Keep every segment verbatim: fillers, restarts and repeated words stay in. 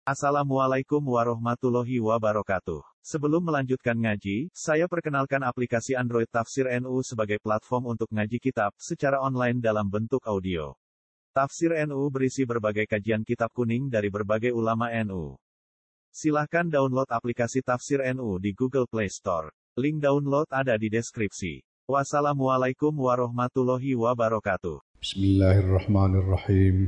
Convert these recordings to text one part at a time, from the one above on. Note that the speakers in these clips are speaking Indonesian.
Assalamualaikum warahmatullahi wabarakatuh. Sebelum melanjutkan ngaji, saya perkenalkan aplikasi Android Tafsir N U sebagai platform untuk ngaji kitab secara online dalam bentuk audio. Tafsir N U berisi berbagai kajian kitab kuning dari berbagai ulama N U. Silahkan download aplikasi Tafsir N U di Google Play Store. Link download ada di deskripsi. Wassalamualaikum warahmatullahi wabarakatuh. Bismillahirrahmanirrahim.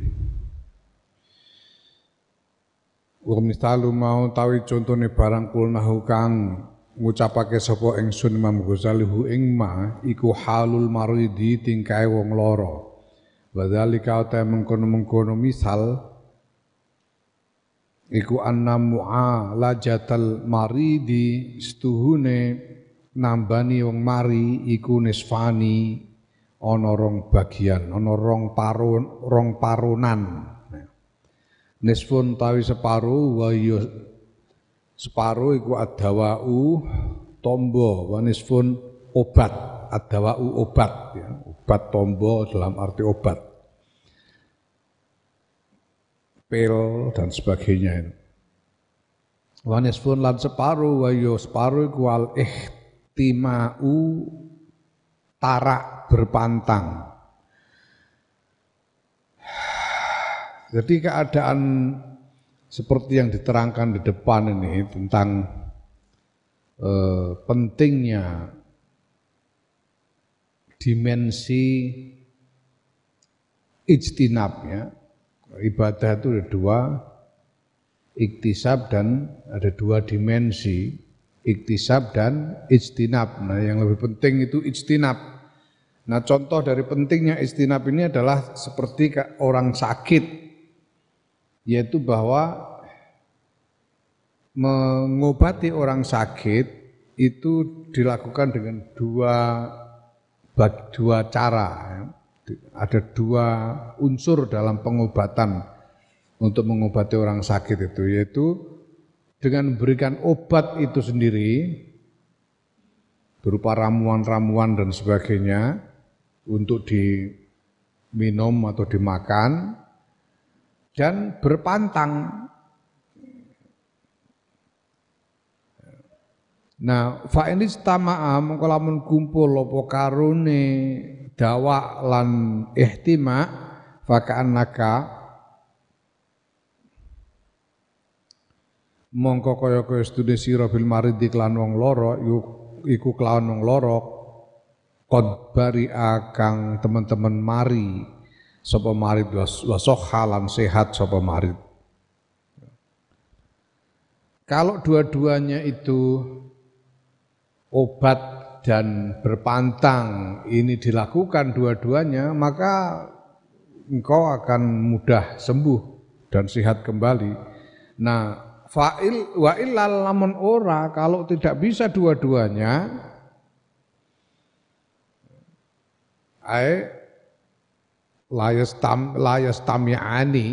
Wa misalu mau tawi contone barang kulnahu kang ngucapake sapa ingsun Imam Ghazali hu ing ma iku halul maridi tingkae wong lara. Wa dzalika ta mengkono-mengkono misal iku anna mu'alajatal maridi setuhune nambani wong mari iku nisfani ana rong bagian, ana rong parun, rong parunan. Nisfun tawi separo wa ya separo iku adawau tombo wa nisfun obat, adawau obat ya, obat tombo dalam arti obat. Pil dan sebagainya. Wa nisfun lan separo wa ya separo iku al ihtimau tarak berpantang. Jadi keadaan seperti yang diterangkan di depan ini tentang eh, pentingnya dimensi ijtinab ya. Ibadah itu ada dua, iktisab dan ada dua dimensi, iktisab dan ijtinab. Nah, yang lebih penting itu ijtinab. Nah, contoh dari pentingnya ijtinab ini adalah seperti orang sakit, yaitu bahwa mengobati orang sakit itu dilakukan dengan dua dua cara. Ada dua unsur dalam pengobatan untuk mengobati orang sakit itu, yaitu dengan memberikan obat itu sendiri berupa ramuan-ramuan dan sebagainya untuk diminum atau dimakan, dan berpantang. Nah, fa in istama'a mengko lamun kumpul apa karone dawa lan ihtima fa ka'annaka mongko kaya-kaya studi sira bil marid iklan wong lara iku kelawan wong lara qad bari'a kang teman-teman mari sapa marid wasokha lan sehat sapa marid. Kalau dua-duanya itu obat dan berpantang ini dilakukan dua-duanya, maka engkau akan mudah sembuh dan sehat kembali. Nah, fa'il wa illal lamun ora, kalau tidak bisa dua-duanya, ai layas tam layas tamiani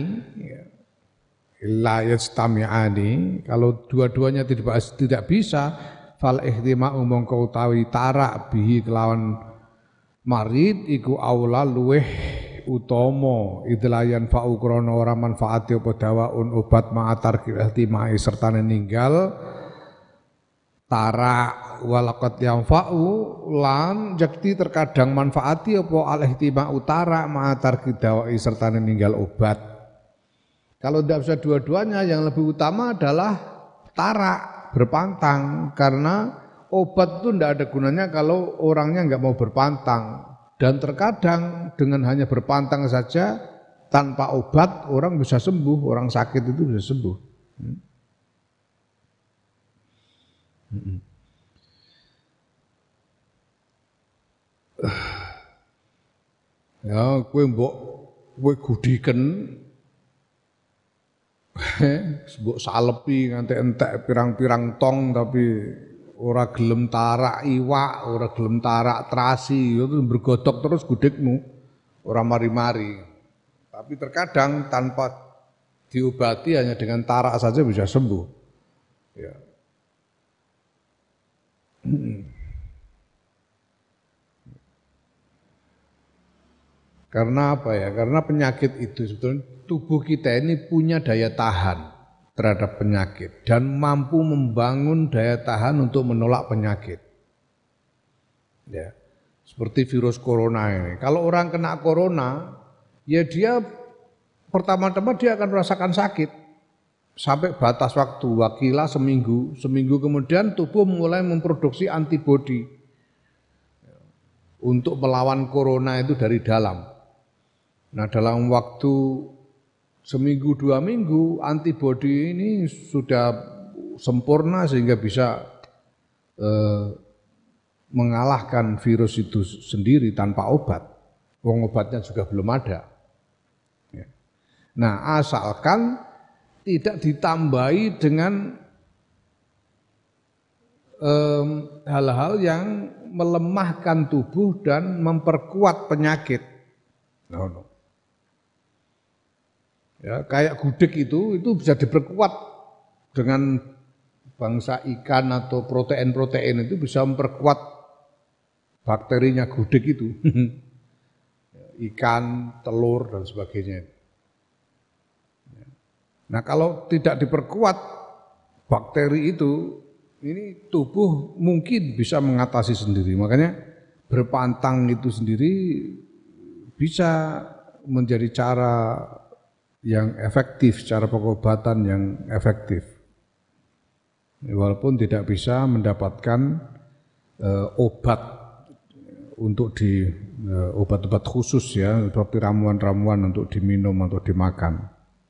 layas tamiani kalau dua-duanya tidak tidak bisa fal ihtima'u mongko utawi tarak bihi kelawan marid iku aula luweh utama idlayan fa'u krana ora manfaati apa dawaun obat ma'atar ihtimai serta ninggal tarak walaqat yang fa'u lan jakti terkadang manfaati apa al-ihtima utara ma'atar kidawai serta meninggal obat. Kalau tidak bisa dua-duanya, yang lebih utama adalah tarak berpantang, karena obat itu tidak ada gunanya kalau orangnya nggak mau berpantang. Dan terkadang dengan hanya berpantang saja tanpa obat orang bisa sembuh, orang sakit itu bisa sembuh. Hmm. Hmm. Ya, kowe mbok kowe gudiken mbok salepi nganti entek pirang-pirang tong tapi ora gelem tarak iwak, ora gelem tarak terasi, itu bergodok terus gudikmu, ora mari-mari. Tapi terkadang tanpa diobati hanya dengan tarak saja bisa sembuh. Ya. Karena apa ya? Karena penyakit itu sebetulnya tubuh kita ini punya daya tahan. terhadap penyakit dan mampu membangun daya tahan untuk menolak penyakit. Ya, seperti virus corona ini. Kalau orang kena corona, ya dia pertama-tama dia akan merasakan sakit sampai batas waktu, wakilah seminggu. Seminggu kemudian tubuh mulai memproduksi antibodi untuk melawan corona itu dari dalam. Nah, dalam waktu seminggu dua minggu antibodi ini sudah sempurna sehingga bisa eh, mengalahkan virus itu sendiri tanpa obat. Wong obatnya juga belum ada. Ya. Nah, asalkan tidak ditambahi dengan eh, hal-hal yang melemahkan tubuh dan memperkuat penyakit. No, no. Ya, kayak gudeg itu itu bisa diperkuat dengan bangsa ikan atau protein-protein itu bisa memperkuat bakterinya gudeg itu. Ikan, telur dan sebagainya. Nah, kalau tidak diperkuat bakteri itu, ini tubuh mungkin bisa mengatasi sendiri. Makanya berpantang itu sendiri bisa menjadi cara yang efektif, cara pengobatan yang efektif. Walaupun tidak bisa mendapatkan e, obat untuk di e, obat-obat khusus ya, seperti ramuan-ramuan untuk diminum atau dimakan.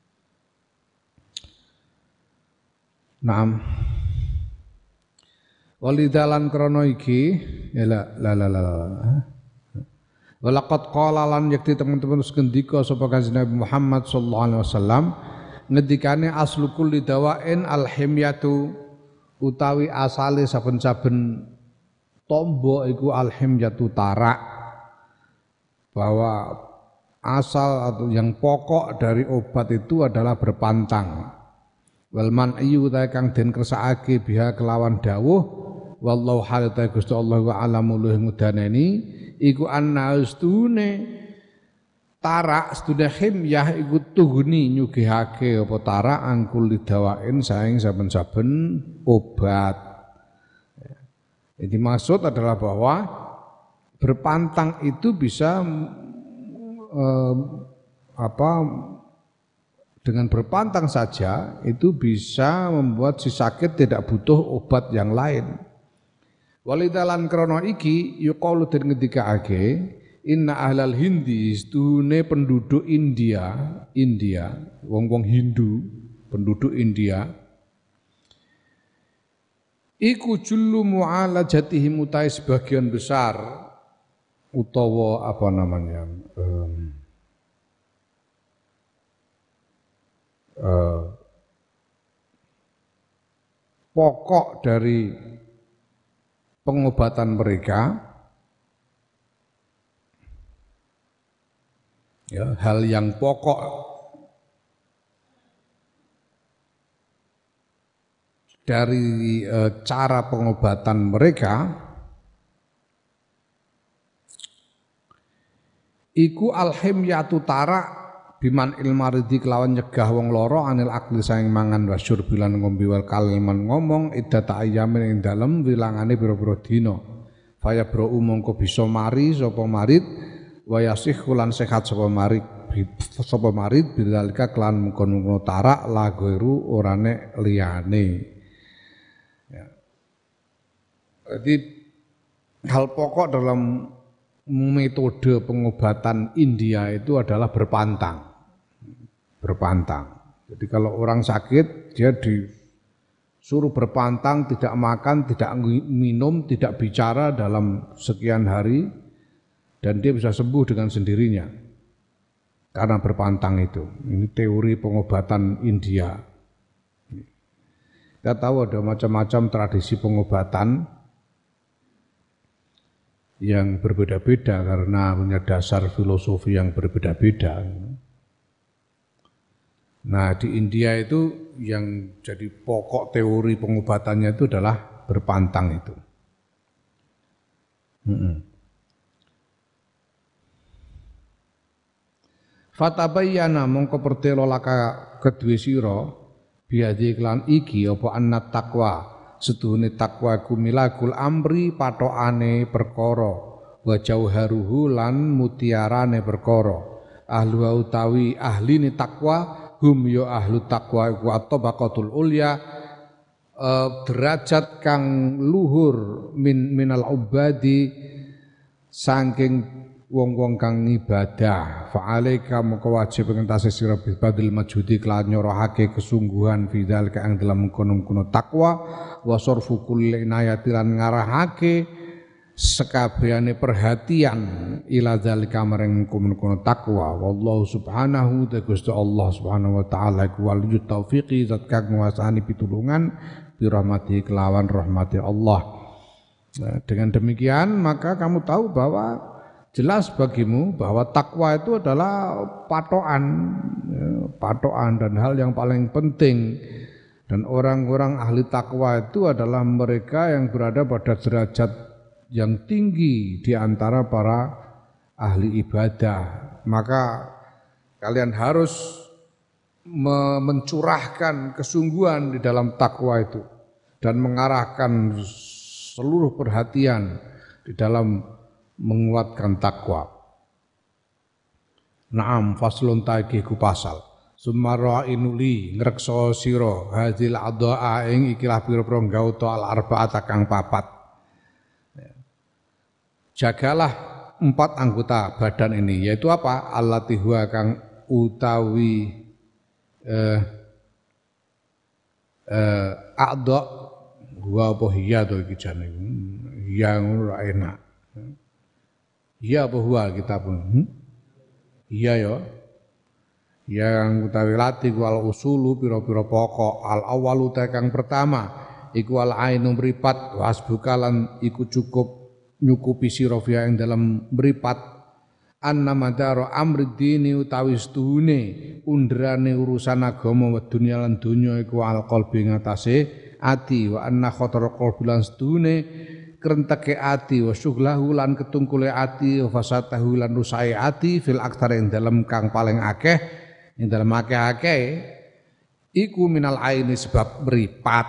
Naam. Walidalan krono iki, ya la la la la. Walaqad qala lan yakti teman-teman sekendika sapa Kanjeng Nabi Muhammad sallallahu alaihi wasallam ngendikane aslu kulli dawain alhimyatu utawi asale saben-saben tombo iku alhimyatu tarak, bahwa asal atau yang pokok dari obat itu adalah berpantang. Wal man'iyu ta kang den kersakake biha kelawan dawuh wallahu hal ta Gusti Allah wa alamu luh ngudaneni iku anna ustune tarak stune himyah iku tuhuni nyugihake apa tarak angkul lidawain saing saben-saben obat. Jadi maksud adalah bahwa berpantang itu bisa eh, apa dengan berpantang saja itu bisa membuat si sakit tidak butuh obat yang lain. Walidalan krono iki yuqalu den ngendikake inna ahlal hindi stune penduduk India, India, wong-wong Hindu, penduduk India iku jullu mu'alajatihim utai sebagian besar utawa apa namanya um, uh, pokok dari pengobatan mereka ya, hal yang pokok dari e, cara pengobatan mereka iku alhimyatu tarak biman ilmaridi kelawan nyegah wong loro anil akli saing mangan wasyur bilan ngombe wal kaliman ngomong iddata ayamin ing dalem wilangane pira-pira dina faya bro mongko bisa mari sapa marid wayasih kulan sehat sapa marid sapa marid bilalika kelan mungkon-mungkon tarak lagoiru orane liyane ya. Jadi hal pokok dalam metode pengobatan India itu adalah berpantang. Berpantang. Jadi kalau orang sakit dia disuruh berpantang, tidak makan, tidak minum, tidak bicara dalam sekian hari dan dia bisa sembuh dengan sendirinya karena berpantang itu. Ini teori pengobatan India. Kita tahu ada macam-macam tradisi pengobatan yang berbeda-beda karena punya dasar filosofi yang berbeda-beda. Nah, di India itu yang jadi pokok teori pengobatannya itu adalah berpantang itu. Hmm. Fatabayyana mongko pertelo laka kedue sira biadi klan iki apa annat taqwa setuhune takwa iku milagul amri patokane perkara wa jauharuhu lan mutiarane perkara ahlu utawi ahline takwa hum ya ahlu takwa iku at-tabaqatul ulya uh, derajat kang luhur min minal ubadi saking wong-wong kang ibadah fa'alaika moko wajib ngentase sira badil majudi kelan nyorohake kesungguhan fidal kang dalam kono-kono takwa wa sarfu kulli inayati lan ngarahake sekabehane perhatian ila zalika marang kono-kono takwa wallahu subhanahu ta Gusti Allah subhanahu wa taala iku waliyut taufiqi zat kang nguasani pitulungan bi rahmati kelawan rahmati Allah. Nah, dengan demikian maka kamu tahu bahwa jelas bagimu bahwa takwa itu adalah patokan, ya, patokan dan hal yang paling penting. Dan orang-orang ahli takwa itu adalah mereka yang berada pada derajat yang tinggi di antara para ahli ibadah. Maka kalian harus mencurahkan kesungguhan di dalam takwa itu dan mengarahkan seluruh perhatian di dalam menguatkan takwa. Naam faslun taiki ku pasal. Sumara inuli ngrekso sira hadil adhaa ing ikilah pira-pira gauta al arba'ata kang papat. Jagalah empat anggota badan ini yaitu apa? Allati huwa kang utawi eh eh adha huwa apa hiya to iki jane. Hiya ngono ra enak. Iya bahwa kita pun hmm? Iya ya yang utawi lati wal usulu pira-pira pokok al awalu kang pertama iku al ainu mripat wasbukalan iku cukup nyukupi sira ing dalam mripat anna madara amri dini utawi stuhune undrane urusan agama wa dunya lan donya iku al qalbi ngatasé ati wa anna khatar qalbi lan stuhune krenteke ati wa syughlahu lan ketungkule ati wa fasatahu lan rusai ati fil aktsar ing dalem kang paling akeh ing dalem akeh-akeh iku minal aini sebab meripat.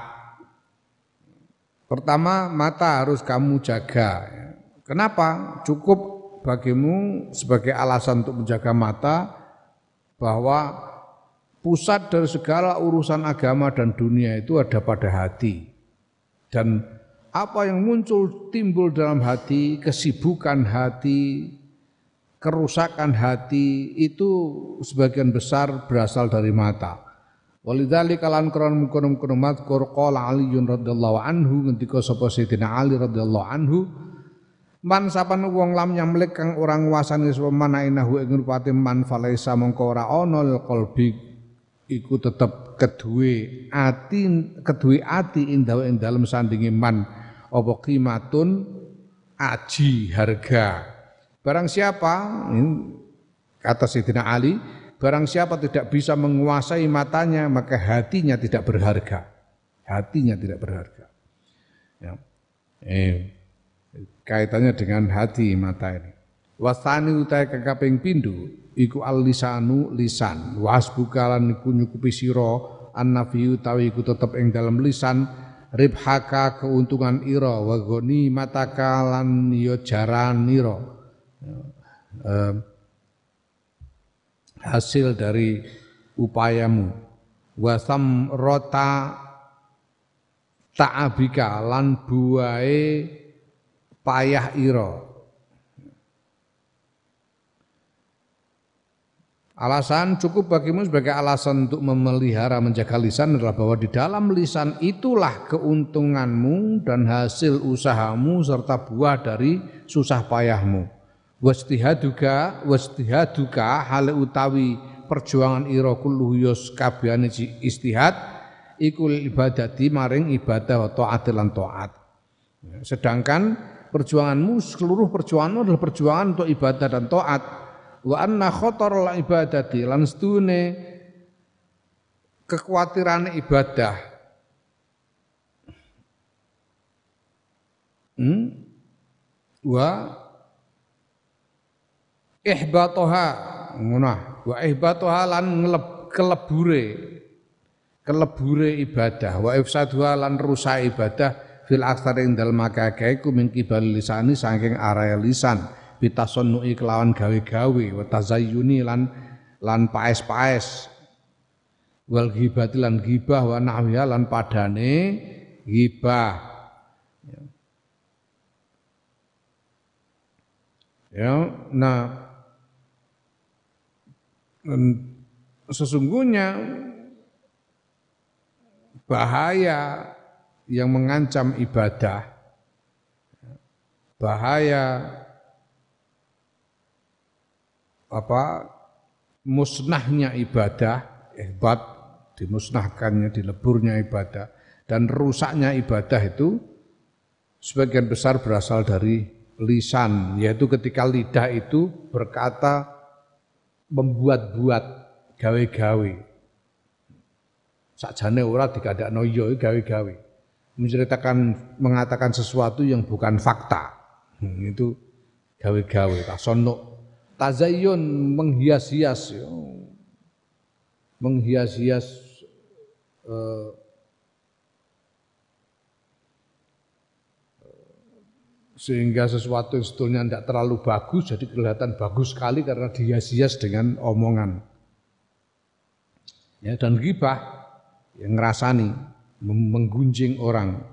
Pertama mata harus kamu jaga. Kenapa? Cukup bagimu sebagai alasan untuk menjaga mata bahwa pusat dari segala urusan agama dan dunia itu ada pada hati. Dan apa yang muncul timbul dalam hati, kesibukan hati, kerusakan hati itu sebagian besar berasal dari mata. Walidzalika lan kron mungkon-mungkon mazkur qala Aliun radhiyallahu anhu ngendika sapa Sayyidina Ali radhiyallahu anhu man sapan wong lam nyamlik kang ora nguasani sapa manainahu ing rupate man falaisa mongko ora ana lil qalbi iku tetep keduwe ati keduwe ati indaw ing dalem sandinge man apa qimatun aji harga. Barang siapa ini kata Sayyidina Ali, barang siapa tidak bisa menguasai matanya maka hatinya tidak berharga. Hatinya tidak berharga. Ya. Eh, kaitannya dengan hati mata ini. Wasani utai kakaping pindu iku al lisanu lisan. Wasbukalan iku nyukupi sira an-nafi utawi iku tetep ing dalam lisan ribhaka keuntungan ira wa goni mataka lan ya jaran ira eh, hasil dari upayamu wa samrata ta'abika lan buahe payah ira. Alasan cukup bagimu sebagai alasan untuk memelihara menjaga lisan adalah bahwa di dalam lisan itulah keuntunganmu dan hasil usahamu serta buah dari susah payahmu. Wastihaduka wastihaduka hal utawi perjuangan ira kullu yus kabehane istihad iku ibadati maring ibadah wa taat lan taat. Sedangkan perjuanganmu seluruh perjuanganmu adalah perjuangan untuk ibadah dan taat. Wa anna khatarul ibadati lan stune kekhawatiran ibadah hmm? wa ihbatoha ngono wa ihbatoha lan ngeleb kelebure kelebure ibadah wa ifsaduha lan rusak ibadah fil aktsari ing dalem akeh iku min kibal lisani saking area lisan bitasonnu'i kelawan gawe-gawe wa tazayyuni lan lan paes-paes wal ghibati lan ghibah wa nahwiha lan padane ghibah ya nah sesungguhnya bahaya yang mengancam ibadah, bahaya apa musnahnya ibadah, hebat dimusnahkannya, dileburnya ibadah, dan rusaknya ibadah itu sebagian besar berasal dari lisan, yaitu ketika lidah itu berkata membuat-buat gawe-gawe. Sakjane ora dikandakno ya gawe-gawe. Menceritakan mengatakan sesuatu yang bukan fakta. Hmm, itu gawe-gawe, tasonno. Tazayyun menghias-hias ya. Menghias-hias eh, sehingga sesuatu yang sebetulnya tidak terlalu bagus jadi kelihatan bagus sekali karena dihias-hias dengan omongan. Ya, dan ghibah yang ngerasani, menggunjing orang.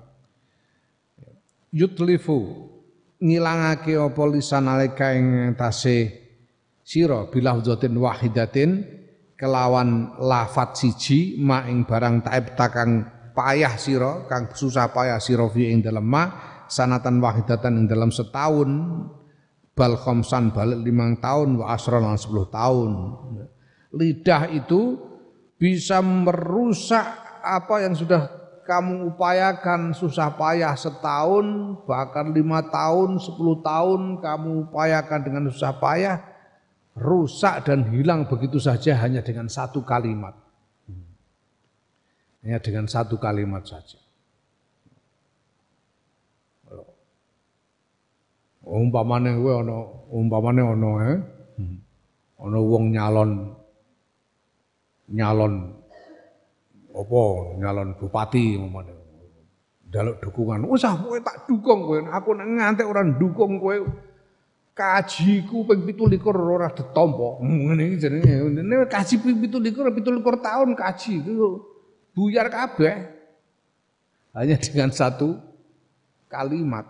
Yutlifu ngilangake apa lisan alika ing tase sira bilafdzatin wahidatin kelawan lafat siji ma ing barang taib takang payah sira kang susah payah sira fi ing dalem ma sanatan wahidatan ing dalam setahun bal khamsan balik limang tahun wa asran sepuluh tahun. Lidah itu bisa merusak apa yang sudah kamu upayakan susah payah setahun bahkan lima tahun sepuluh tahun kamu upayakan dengan susah payah rusak dan hilang begitu saja hanya dengan satu kalimat. Hanya dengan satu kalimat saja. Umpamane kowe ana umpamane ana eh ana wong nyalon nyalon apa nyalon bupati umpamane njaluk dukungan usah kowe tak dukung kowe aku nek ngantek ora ndukung kowe kajiku ping pitu likur ora ditampa ngene iki jenenge nek kaji ping pitu likur pitu likur tahun kaji itu buyar kabeh hanya dengan satu kalimat.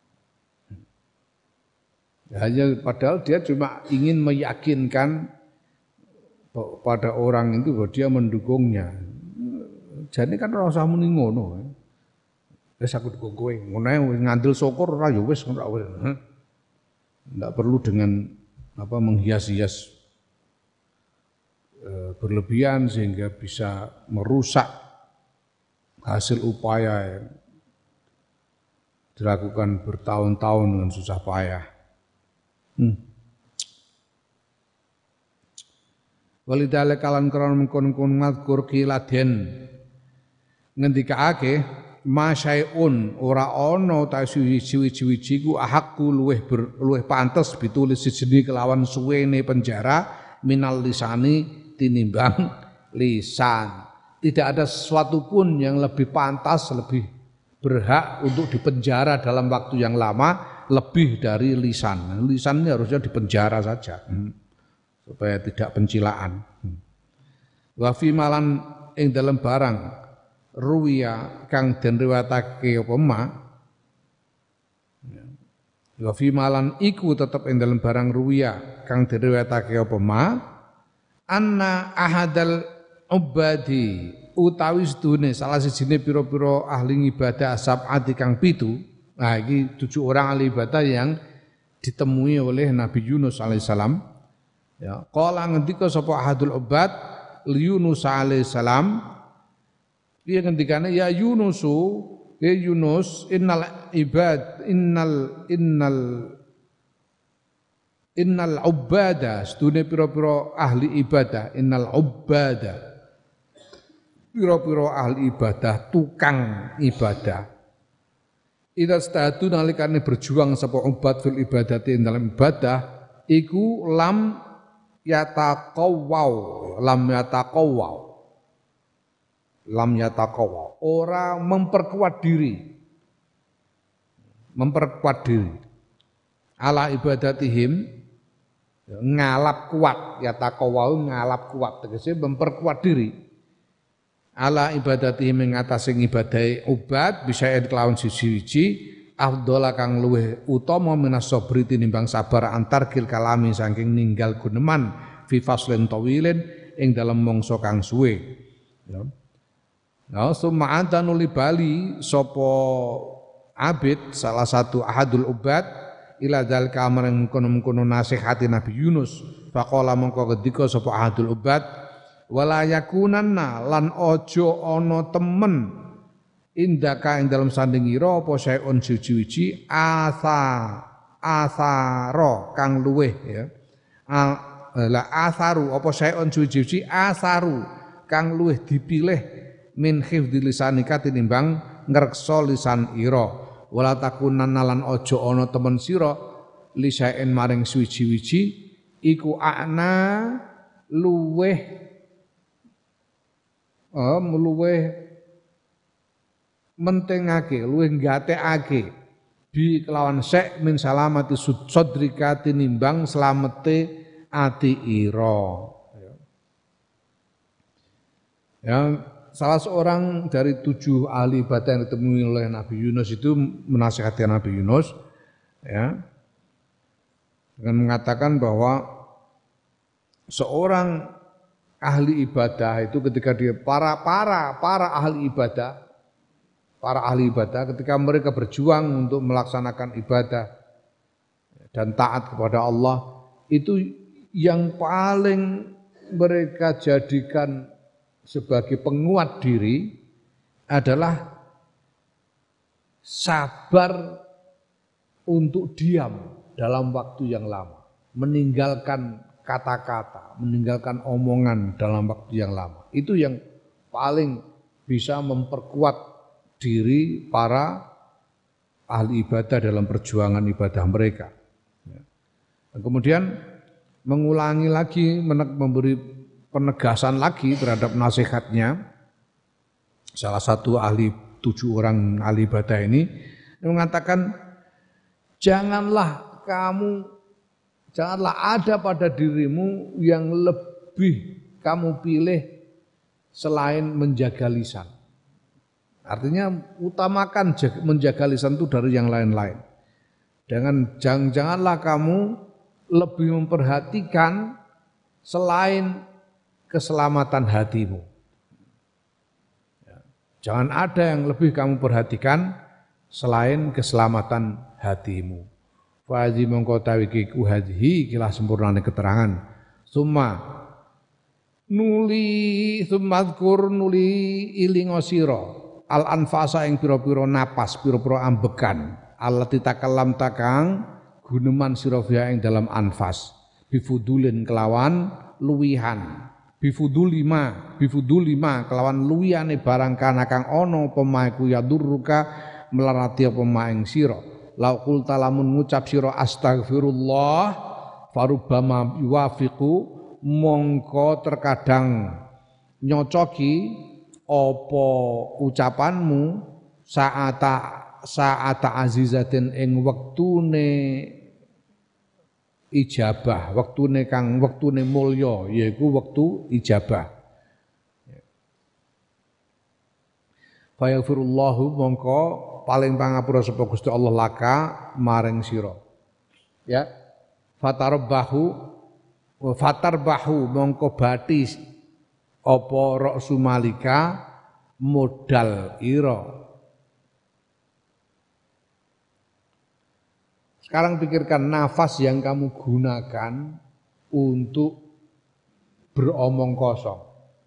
Hanya padahal dia cuma ingin meyakinkan pada orang itu bahwa dia mendukungnya. Jadi kan ora usah muni ngono. Wis aku dukung kowe, ngono ae ngandel syukur ora ya wis ora wis. Enggak perlu dengan apa menghias-hias e, berlebihan sehingga bisa merusak hasil upaya yang dilakukan bertahun-tahun dengan susah payah. Hmm. Walidale kalan krono mengkon-kon ngadkur kiladen ngendikaake masyaiun ora ana ta suwi-suwi ku ahakku luweh ber, luweh pantes ditulis sejeni kelawan suwene penjara minal lisani tinimbang lisan. Tidak ada sesuatu pun yang lebih pantas, lebih berhak untuk dipenjara dalam waktu yang lama lebih dari lisan. Lisan ini harusnya dipenjara saja hmm. supaya tidak pencilaan. Hmm. Wa fi malan ing dalam barang ruwiya kang den riwayatake apa ma. Wa fi malan iku tetep ing dalam barang ruwiya kang den riwayatake apa ma anna ahadal ubadi utawi sedune salah sijine pira-pira ahli ibadah sab'ati kang pitu. Nah, ini tujuh orang ahli ibadah yang ditemui oleh Nabi Yunus alaihissalam. Ya, qala ngendika sapa ahadul ubad Yunus alaihissalam. Dia ngendikane ya Yunusu, ya Yunus innal ibad innal innal innal ubada sedune pira-pira ahli ibadah innal ubada pira-pira ahli ibadah tukang ibadah. Ida statu nalikane berjuang sapa ubat fil ibadati dalam ibadah iku lam yataqawwau lam yataqawwau lam yataqawa, ora memperkuat diri. Memperkuat diri. Ala ibadatihim ngalap kuat, yataqawa ngalap kuat, tegese memperkuat diri. Ala ibadatihim ing atase ngibadahi ubat bisa kelawan siji-siji afdhala kang luweh utama minas sabri tinimbang sabar antar kil kalami saking ninggal guneman fi faslin tawilin ing dalem mangsa kang suwe ya. Nah, summa anta nuli bali sapa abid salah satu ahadul ubat ila dzalika amreng kono-kono nasihati Nabi Yunus faqala mongko kedika sapa ahadul ubat wala yakunanna lan aja ana temen indaka ing dalam sandingira apa saeun siji-wiji asa asaro kang luweh ya la asaru apa saeun siji-wiji asaru kang luweh dipilih min hifdzi lisanika tinimbang ngreksa lisan ira wala takunanna lan aja ana temen sira li saen maring siji-wiji iku ana luweh oh luweh mentingake luwih nggatekake bi kelawan sek min salamati sudrika tinimbang slamete ati ira ya salah seorang dari tujuh ahli ibadah yang ditemui oleh Nabi Yunus itu menasihati Nabi Yunus ya dengan mengatakan bahwa seorang ahli ibadah itu ketika dia para para para ahli ibadah para ahli ibadah ketika mereka berjuang untuk melaksanakan ibadah dan taat kepada Allah itu yang paling mereka jadikan sebagai penguat diri adalah sabar untuk diam dalam waktu yang lama, meninggalkan kata-kata, meninggalkan omongan dalam waktu yang lama. Itu yang paling bisa memperkuat diri para ahli ibadah dalam perjuangan ibadah mereka. Dan kemudian mengulangi lagi, memberi penegasan lagi terhadap nasihatnya. Salah satu ahli tujuh orang ahli ibadah ini mengatakan, janganlah kamu, janganlah ada pada dirimu yang lebih kamu pilih selain menjaga lisan. Artinya utamakan menjaga lisan itu dari yang lain-lain. Jangan jangan janganlah kamu lebih memperhatikan selain keselamatan hatimu. Jangan ada yang lebih kamu perhatikan selain keselamatan hatimu. Fa hazi mongko tawi ku hadhi kilah sempurnane keterangan. Summa nuli sumadzkur nuli ilingo sira al anfasa ing pira-pira napas pira-pira ambekan allati takallam takang guneman sira fiha ing dalam anfas bifudulin kelawan luwihan bifudulima bifudulima kelawan luwihane barang kana kang ana apa maeku yadurruka melarati apa maing sira laukul talamun ngucap sira astagfirullah farubama yuwafiqu mongko terkadang nyocoki apa ucapanmu saata saata azizatin ing wektune ijabah, wektune kang wektune mulya yaiku wektu ijabah. Fa yaghfirullahu mongko paling pangapura sapa Gusti Allah laka maring sira. Ya. Fatarbahu wa fatarbahu mongko batis apa ra'su malika modal ira. Sekarang pikirkan nafas yang kamu gunakan untuk beromong kosong,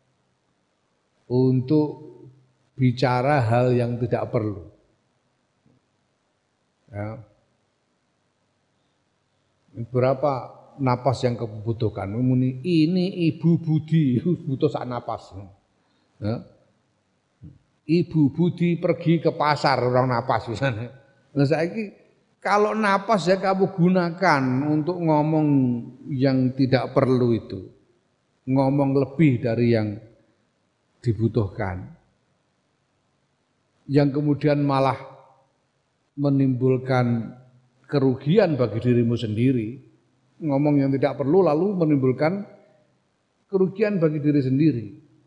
untuk bicara hal yang tidak perlu. Ya. Berapa napas yang kamu butuhkan? Ini Ibu Budi butuh sak napas. Ya. Ibu Budi pergi ke pasar orang napas misalnya. Nah saiki kalau napas ya kamu gunakan untuk ngomong yang tidak perlu itu, ngomong lebih dari yang dibutuhkan, yang kemudian malah menimbulkan kerugian bagi dirimu sendiri, ngomong yang tidak perlu lalu menimbulkan kerugian bagi diri sendiri.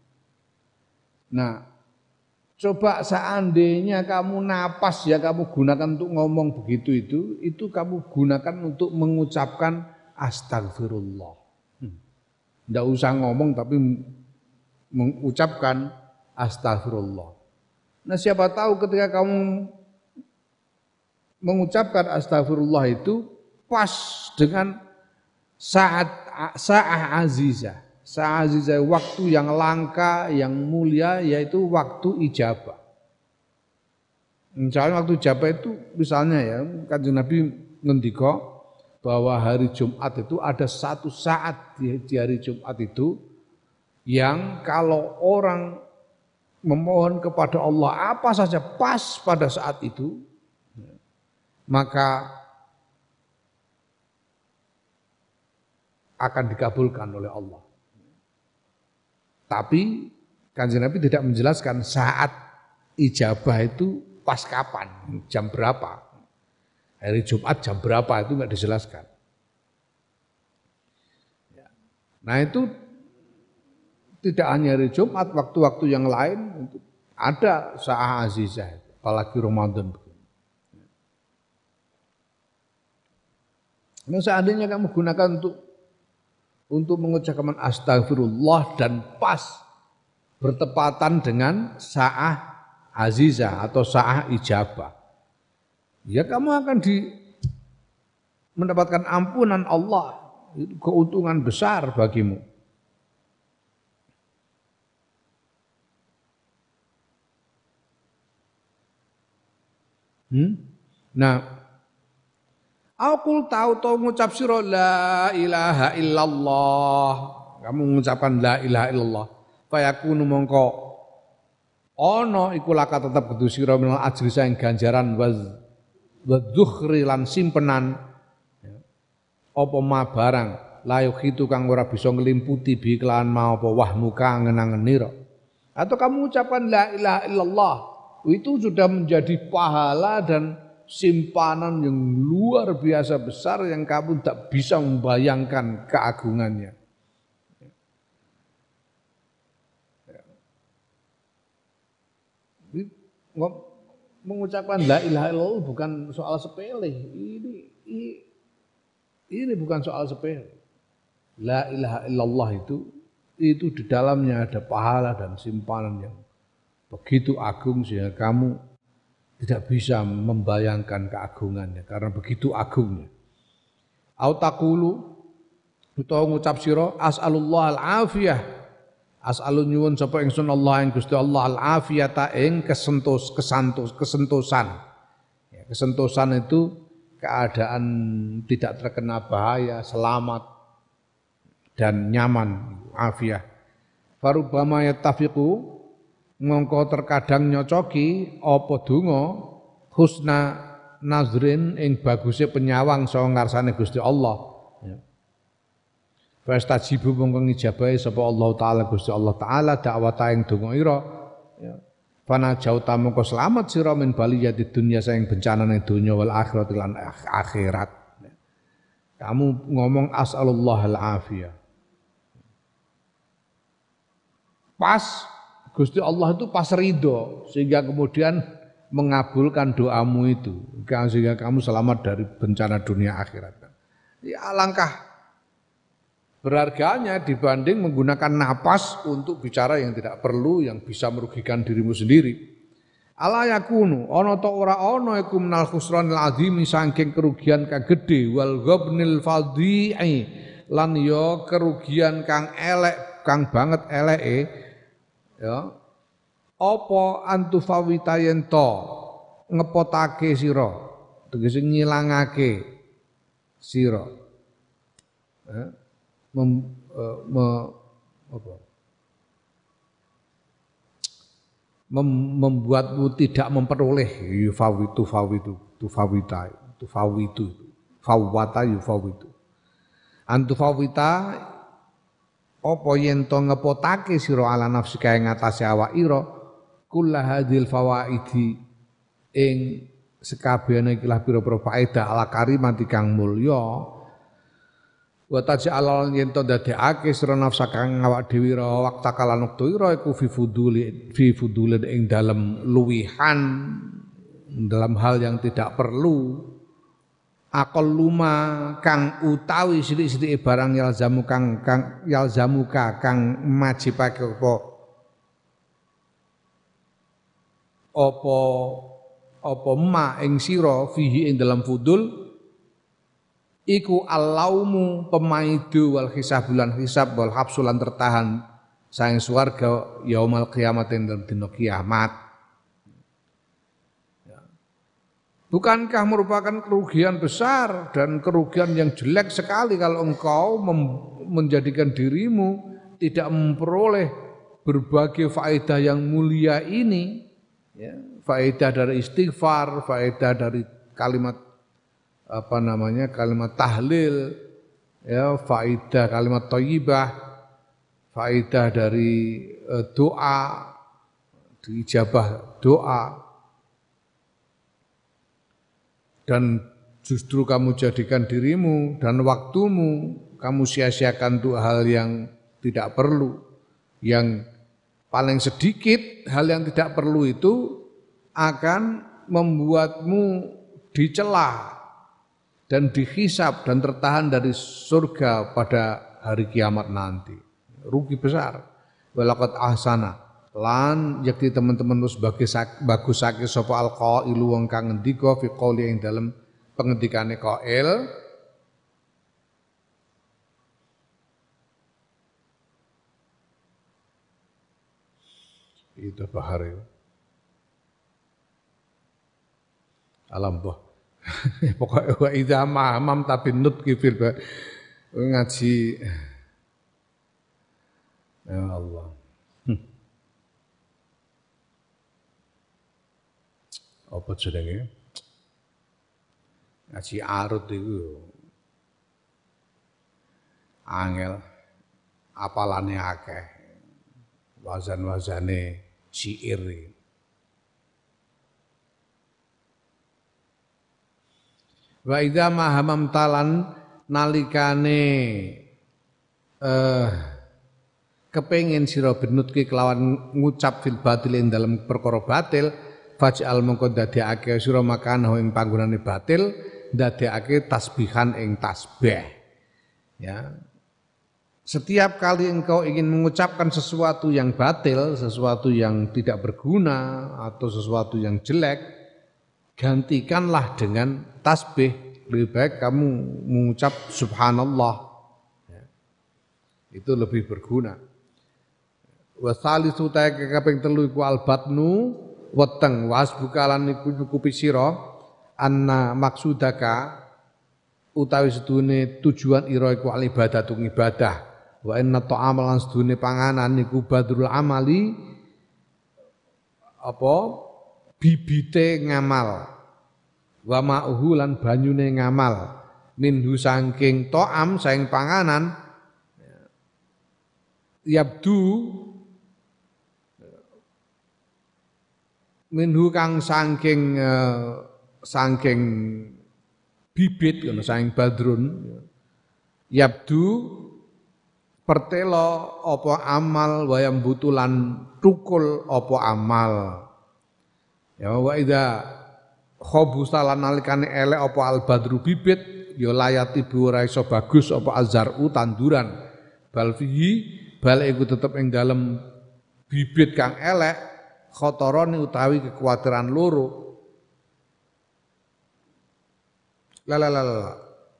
Nah, coba seandainya kamu napas ya kamu gunakan untuk ngomong begitu itu, itu kamu gunakan untuk mengucapkan astagfirullah. Tidak usah ngomong tapi mengucapkan astagfirullah. Nah, siapa tahu ketika kamu mengucapkan astagfirullah itu pas dengan saat saat azizah. Saat azizah waktu yang langka, yang mulia yaitu waktu ijabah. Misalnya waktu ijabah itu misalnya ya, Kanjeng Nabi ngendika bahwa hari Jumat itu ada satu saat di, di hari Jumat itu yang kalau orang memohon kepada Allah apa saja pas pada saat itu, maka akan dikabulkan oleh Allah. Tapi Kanjeng Nabi tidak menjelaskan saat ijabah itu pas kapan, jam berapa. Hari Jumat jam berapa itu enggak dijelaskan. Nah itu tidak hanya hari Jumat, waktu-waktu yang lain ada saat azizah, apalagi Ramadan. Nah seandainya kamu gunakan untuk untuk mengucapkan astagfirullah dan pas bertepatan dengan saat azizah atau saat ijabah, ya kamu akan di mendapatkan ampunan Allah, itu keuntungan besar bagimu. Hmm? Nah, aku tahu tahu ngucap sira la ilaha illallah. Kamu mengucapkan la ilaha illallah. Fayakunu mongko ana iku laka tetep kudu sira minal ajri saing ganjaran wa dzukhri lan simpenan apa ma barang layuk itu kang ora bisa nglimputi bi kelawan mau apa wahmuka ngenangenira. Atau kamu ucapkan la ilaha illallah, itu sudah menjadi pahala dan simpanan yang luar biasa besar yang kamu tak bisa membayangkan keagungannya. Mengucapkan la ilaha illallah bukan soal sepele. Ini, ini ini bukan soal sepele. La ilaha illallah itu itu di dalamnya ada pahala dan simpanan yang begitu agung sehingga kamu tidak bisa membayangkan keagungannya karena begitu agungnya. Au taqulu utawa ngucap sira as'alullah al-afiyah. As'alun nyuwun sapa ingsun Allah ing Gusti Allah al-afiyata ing kesentos kesantos kesentosan. Ya, kesentosan itu keadaan tidak terkena bahaya, selamat dan nyaman, afiyah. Farubama yattafiqu mongko terkadang nyocoki apa donga husna nazrin ing baguse penyawang saka ngarsane Gusti Allah. Ya. Fastajibu mongko ngijabahi sapa Allah taala Gusti Allah taala dakwata ing donga ira. Ya. Fana jauta mongko selamat sira min baliyati dunya saing bencanane dunya wal akhirat lan akhirat. Ya. Kamu ngomong as'alullahal afiyah. Pas Gusti Allah itu pas ridho sehingga kemudian mengabulkan doamu itu sehingga kamu selamat dari bencana dunia akhirat. Ya alangkah berharganya dibanding menggunakan napas untuk bicara yang tidak perlu yang bisa merugikan dirimu sendiri. Ala yakunu ana ta ora ana iku minal khusranil azim saking kerugian kang gedhe wal ghabnil fadhi'i lan ya kerugian kang elek kang banget eleke. Ya. Apa antufawita yen to ngepotake sira, tegese ngilangake sira. Eh, mem, uh, me, apa? Mem, membuatmu tidak memperoleh yufawitu fawitu tufawita tufawitu fawwata yufawitu. Antufawita apa yen to ngepotake sira ala nafsi kae ngatasi awak ira kulla hadhil fawaidi ing sekabehane ikilah pira-pira faedah ala karimati kang mulya wa taj'alal yen to dadekake sira nafsa kang awak dhewe ra waktu kalan wektu ira iku fi fuduli fi fudulin ing dalem luwihan dalam hal yang tidak perlu akal luma kang utawi sithik-sithike barang yalzamu kang kang yalzamuka kang majibake apa apa apa ma ing sira fihi ing dalam fudul iku allaumu pemaidu wal hisabulan hisab wal habsulan tertahan saing swarga yaumal kiamat ing dalam dina kiamat. Bukankah merupakan kerugian besar dan kerugian yang jelek sekali kalau engkau menjadikan dirimu tidak memperoleh berbagai faedah yang mulia ini, ya, faedah dari istighfar, faedah dari kalimat apa namanya kalimat tahlil, ya, faedah kalimat thayyibah, faedah dari uh, doa, diijabah doa. Dan justru kamu jadikan dirimu dan waktumu kamu sia-siakan untuk hal yang tidak perlu, yang paling sedikit hal yang tidak perlu itu akan membuatmu dicela dan dihisab dan tertahan dari surga pada hari kiamat nanti. Rugi besar. Walaqad ahsana lan yakti teman-teman wis bagusake sapa alqailu wong kang ngendika fi qouli ing dalem pengendikane qail itu bahari alam boh pokoknya wa idza ma'amam tabinut kifil ngaji ya Allah. Apa jenenge? Ngaji arut iku angel apalane akeh. Wazan-wazane syair. Wa idza ma hamam talan nalikane eh kepengin sira benutke kelawan ngucap fil batil ing dalem perkara batil faj'al mongko dadekake sira makan ing panggonane batil dadekake tasbihan ing tasbih ya setiap kali engkau ingin mengucapkan sesuatu yang batil sesuatu yang tidak berguna atau sesuatu yang jelek gantikanlah dengan tasbih lebih baik kamu mengucap subhanallah ya. Itu lebih berguna wa salisu ta kaping telu iku albatnu weteng was bukalan iku nyukupi sira anna maksudaka utawi sedune tujuan ira iku al ibadatu ibadah wa inna ta'amalan sedune panganan iku badrul amali apa bibite ngamal wa ma'uhu lan banyune ngamal minhu saking ta'am saking panganan yabdu minhu kang saking uh, saking bibit ngono saking badrun yabdu pertelo apa amal wayam butulan tukul apa amal ya wa idza khabusalan nalikane elek apa al badru bibit ya layati ora iso bagus apa azzaru tanduran bal fihi bal iku tetep ing dalem bibit kang elek khotorone utawi kekhawatiran loro la la la la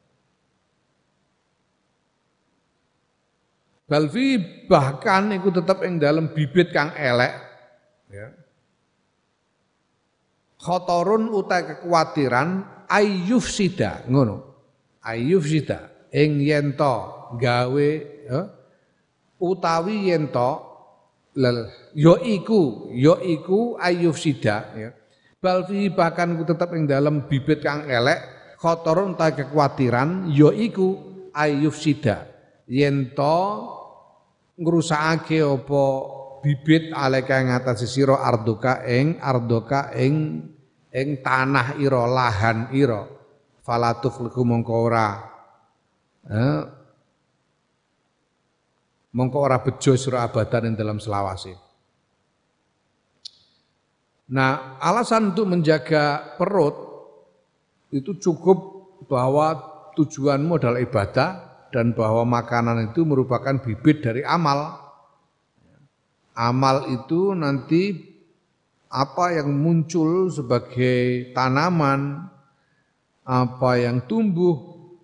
balfi bahkan iku tetep ing dalam bibit kang elek ya khotorun utawi kekhawatiran ayyuf sida ngono ayyuf sida ing yen to gawe ya, utawi yen to yo iku yo iku ayyuf sida ya bal fi bahkan ku tetep ing dalam bibit kang elek khotorun ta kekhawatiran yo iku ayyuf sida yen to ngrusakake apa bibit alaika ing atase sira ardoka ing ardoka ing ing tanah ira lahan ira falatuf liku mongko ora eh, mongko ora bejo sira abadan ing dalam selawase. Nah, alasan untuk menjaga perut itu cukup bahwa tujuanmu adalah ibadah dan bahwa makanan itu merupakan bibit dari amal. Amal itu nanti apa yang muncul sebagai tanaman, apa yang tumbuh,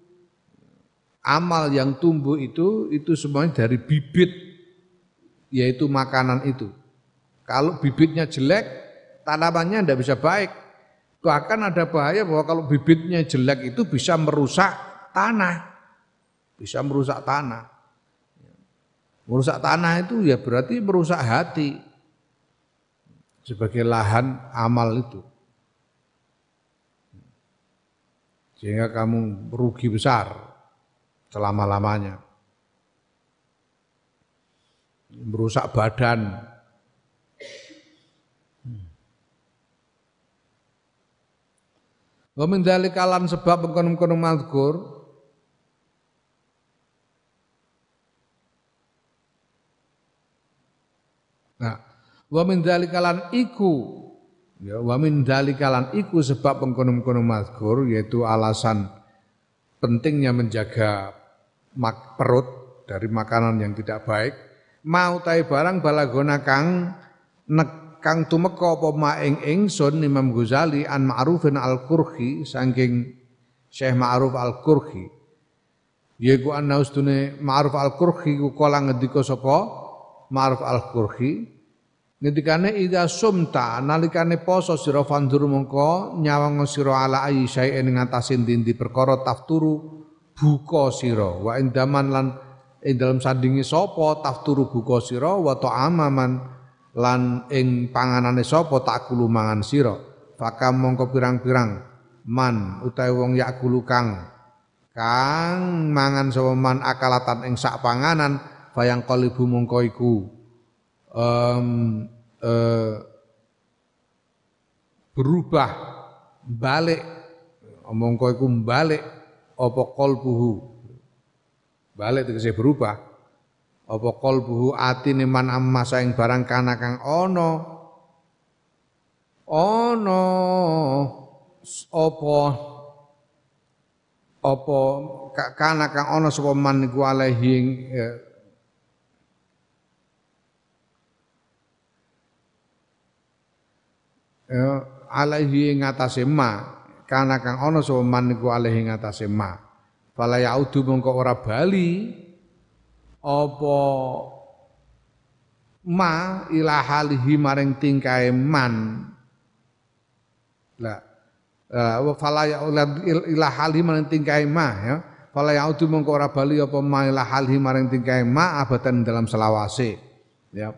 amal yang tumbuh itu itu semuanya dari bibit, yaitu makanan itu. Kalau bibitnya jelek, tanamannya tidak bisa baik. Bahkan ada bahaya bahwa kalau bibitnya jelek itu bisa merusak tanah. Bisa merusak tanah. Merusak tanah itu ya berarti merusak hati. Sebagai lahan amal itu. Sehingga kamu rugi besar selama-lamanya. Merusak badan. Wa min dzalika lan sebab mengkono-mengkono mazkur Nah, wa min dzalika lan iku ya wa min dzalika lan iku sebab mengkono-mengkono mazkur yaitu alasan pentingnya menjaga mak perut dari makanan yang tidak baik mau tae barang balagona kang nek kang tumeka apa ma ing ingsun Imam Ghazali an Ma'rufin al-Qurhi saking Syekh Ma'ruf al-Qurhi yaiku ana ustune Ma'ruf al-Qurhi ku kala ngendika sapa Ma'ruf al-Qurhi ngendikane idza sumta nalikane poso sira fandur mongko nyawang sira ala ayi sae ing ngatasé ndi perkara tafturu buka sira wa indaman lan ing dalem sandingi sapa tafturu buka sira wa ta'amaman lan ing panganane sapa takulu mangan sira fakam mongko pirang-pirang man utawi wong yakulu kang kang mangan sapa man akalatan ing sak panganan bayang qalibu mongko iku um, uh, berubah balik mongko iku balik apa qalbuhu balik tegese berubah apa qalbuhu atine man amma saing barang kana kang ana ana apa apa kana kang ana sapa man iku alaihi ya alaihi ngatasé ma kana kang ana sapa man iku alaihi ngatasé ma fala yaudu mongko ora bali apa ma ila halihi maring tingkae man la wa fala ya ila halihi maring tingkae ma ya fala yaudu mongko ora bali apa ma ila halihi maring tingkae ma abadan dalam selawase ya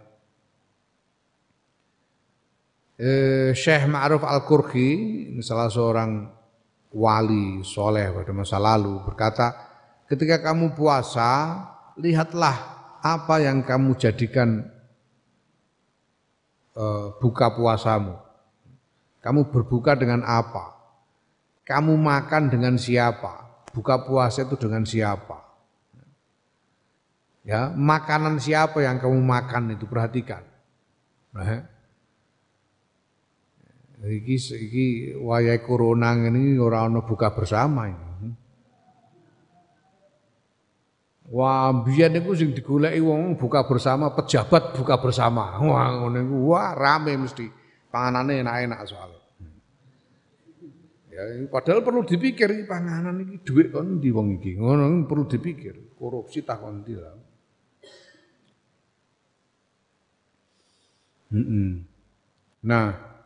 eh, Syekh Ma'ruf al-Qurhi salah seorang wali soleh pada masa lalu berkata ketika kamu puasa lihatlah apa yang kamu jadikan uh, buka puasamu. Kamu berbuka dengan apa? Kamu makan dengan siapa? Buka puasa itu dengan siapa? Ya, makanan siapa yang kamu makan itu perhatikan. Nah, iki iki wayahe corona ini ora ana buka bersama ini. Wah, biyen niku sing digoleki wong buka bersama, pejabat buka bersama. Wah, ngono niku wah rame mesti. Panganane enak-enak soalnya. Ya, padahal perlu dipikir iki panganan iki dhuwit kon ndi wong iki. Ngono perlu dipikir. Korupsi tak kon ndi lah. Heeh. Nah,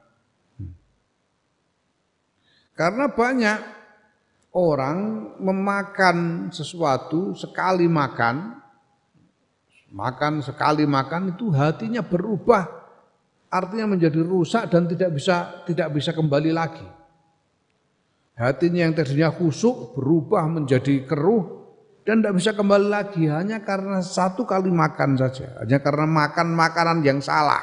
karena banyak orang memakan sesuatu sekali makan, makan sekali makan itu hatinya berubah, artinya menjadi rusak dan tidak bisa tidak bisa kembali lagi. Hatinya yang tadinya khusyuk berubah menjadi keruh, dan tidak bisa kembali lagi hanya karena satu kali makan saja, hanya karena makan makanan yang salah.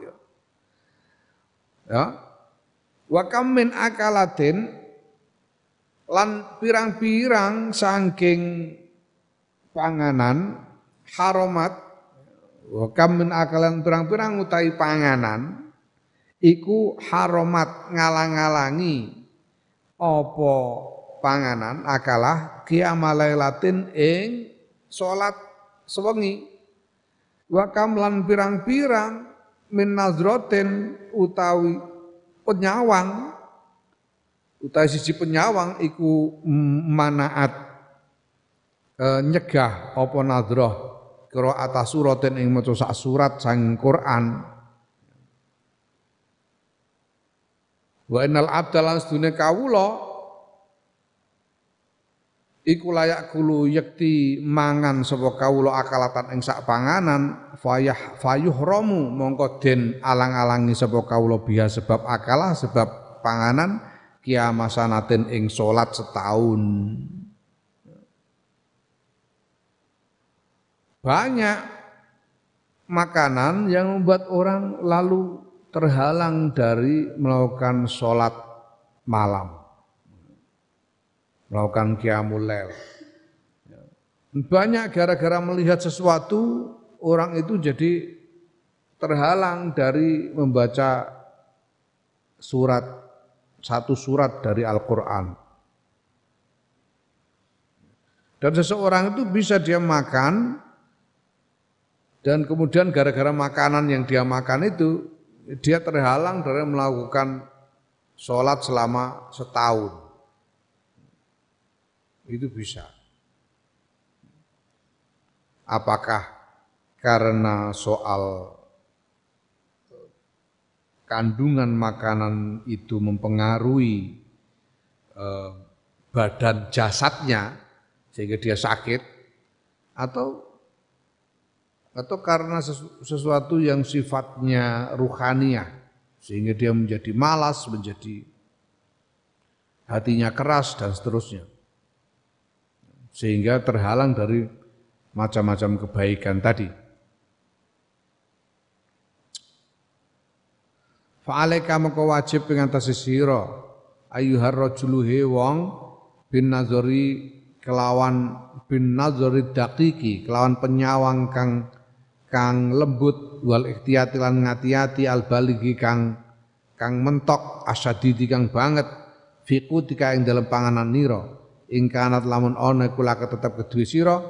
Ya. Wa kam min akalatin lan pirang-pirang saking panganan haromat, wa kam min akalan pirang-pirang utahi panganan iku haromat ngalang-alangi apa panganan akalah qiyamalailatin ing salat sewengi. Wa kam lan pirang-pirang min nazratin utawi penyawang utawi siji penyawang iku manaat e, nyegah apa nadhrah qira'ata suratin ing maca sak surat sang Quran. Wa innal abda lan sedune kawula iku layak kulu yakti mangan sapa kawula akalatan ing sak panganan fayah fayuhramu mongko den alang-alangi sapa kawula biha sebab akalah sebab panganan kiamasanatin ing salat setahun. Banyak makanan yang membuat orang lalu terhalang dari melakukan sholat malam, melakukan qiyamul lail. Banyak gara-gara melihat sesuatu, orang itu jadi terhalang dari membaca surat, satu surat dari Al-Quran. Dan seseorang itu bisa dia makan, dan kemudian gara-gara makanan yang dia makan itu, dia terhalang dari melakukan sholat selama setahun. Itu bisa. Apakah karena soal kandungan makanan itu mempengaruhi eh, badan jasadnya sehingga dia sakit, atau atau karena sesuatu yang sifatnya ruhaniyah sehingga dia menjadi malas, menjadi hatinya keras dan seterusnya, sehingga terhalang dari macam-macam kebaikan tadi. Fa'alaika maka wajib ing atase sira ayyuhar rajulu he wong bin nazari kelawan bin nazari daqiqi kelawan penyawang kang kang lembut wal ikhtiyati lan ngati-ati al baligi kang kang mentok asadidi kang banget fiqu tika ing dalam panganan nira ing kanat lamun ana iku lak tetep kedue sira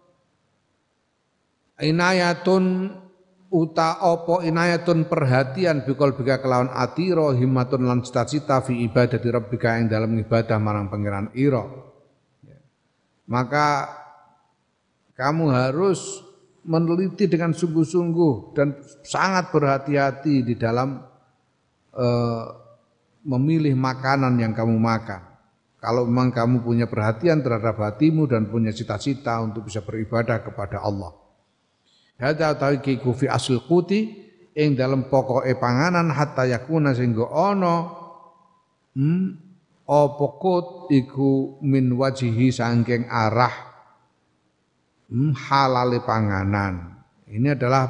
inayatun uta apa inayatun perhatian bikol bika kelawan atira himmatun lan cita-cita fi ibadati rabbika ing dalam ibadah marang pangeran ira. Maka kamu harus meneliti dengan sungguh-sungguh dan sangat berhati-hati di dalam uh, memilih makanan yang kamu makan. Kalau memang kamu punya perhatian terhadap hatimu dan punya cita-cita untuk bisa beribadah kepada Allah. Hadza taqiqu fi asl quti ing dalam pokoke panganan hatta yakuna sehingga ana hmm, apa kut iku min wajihi saking arah hmm, halale panganan. Ini adalah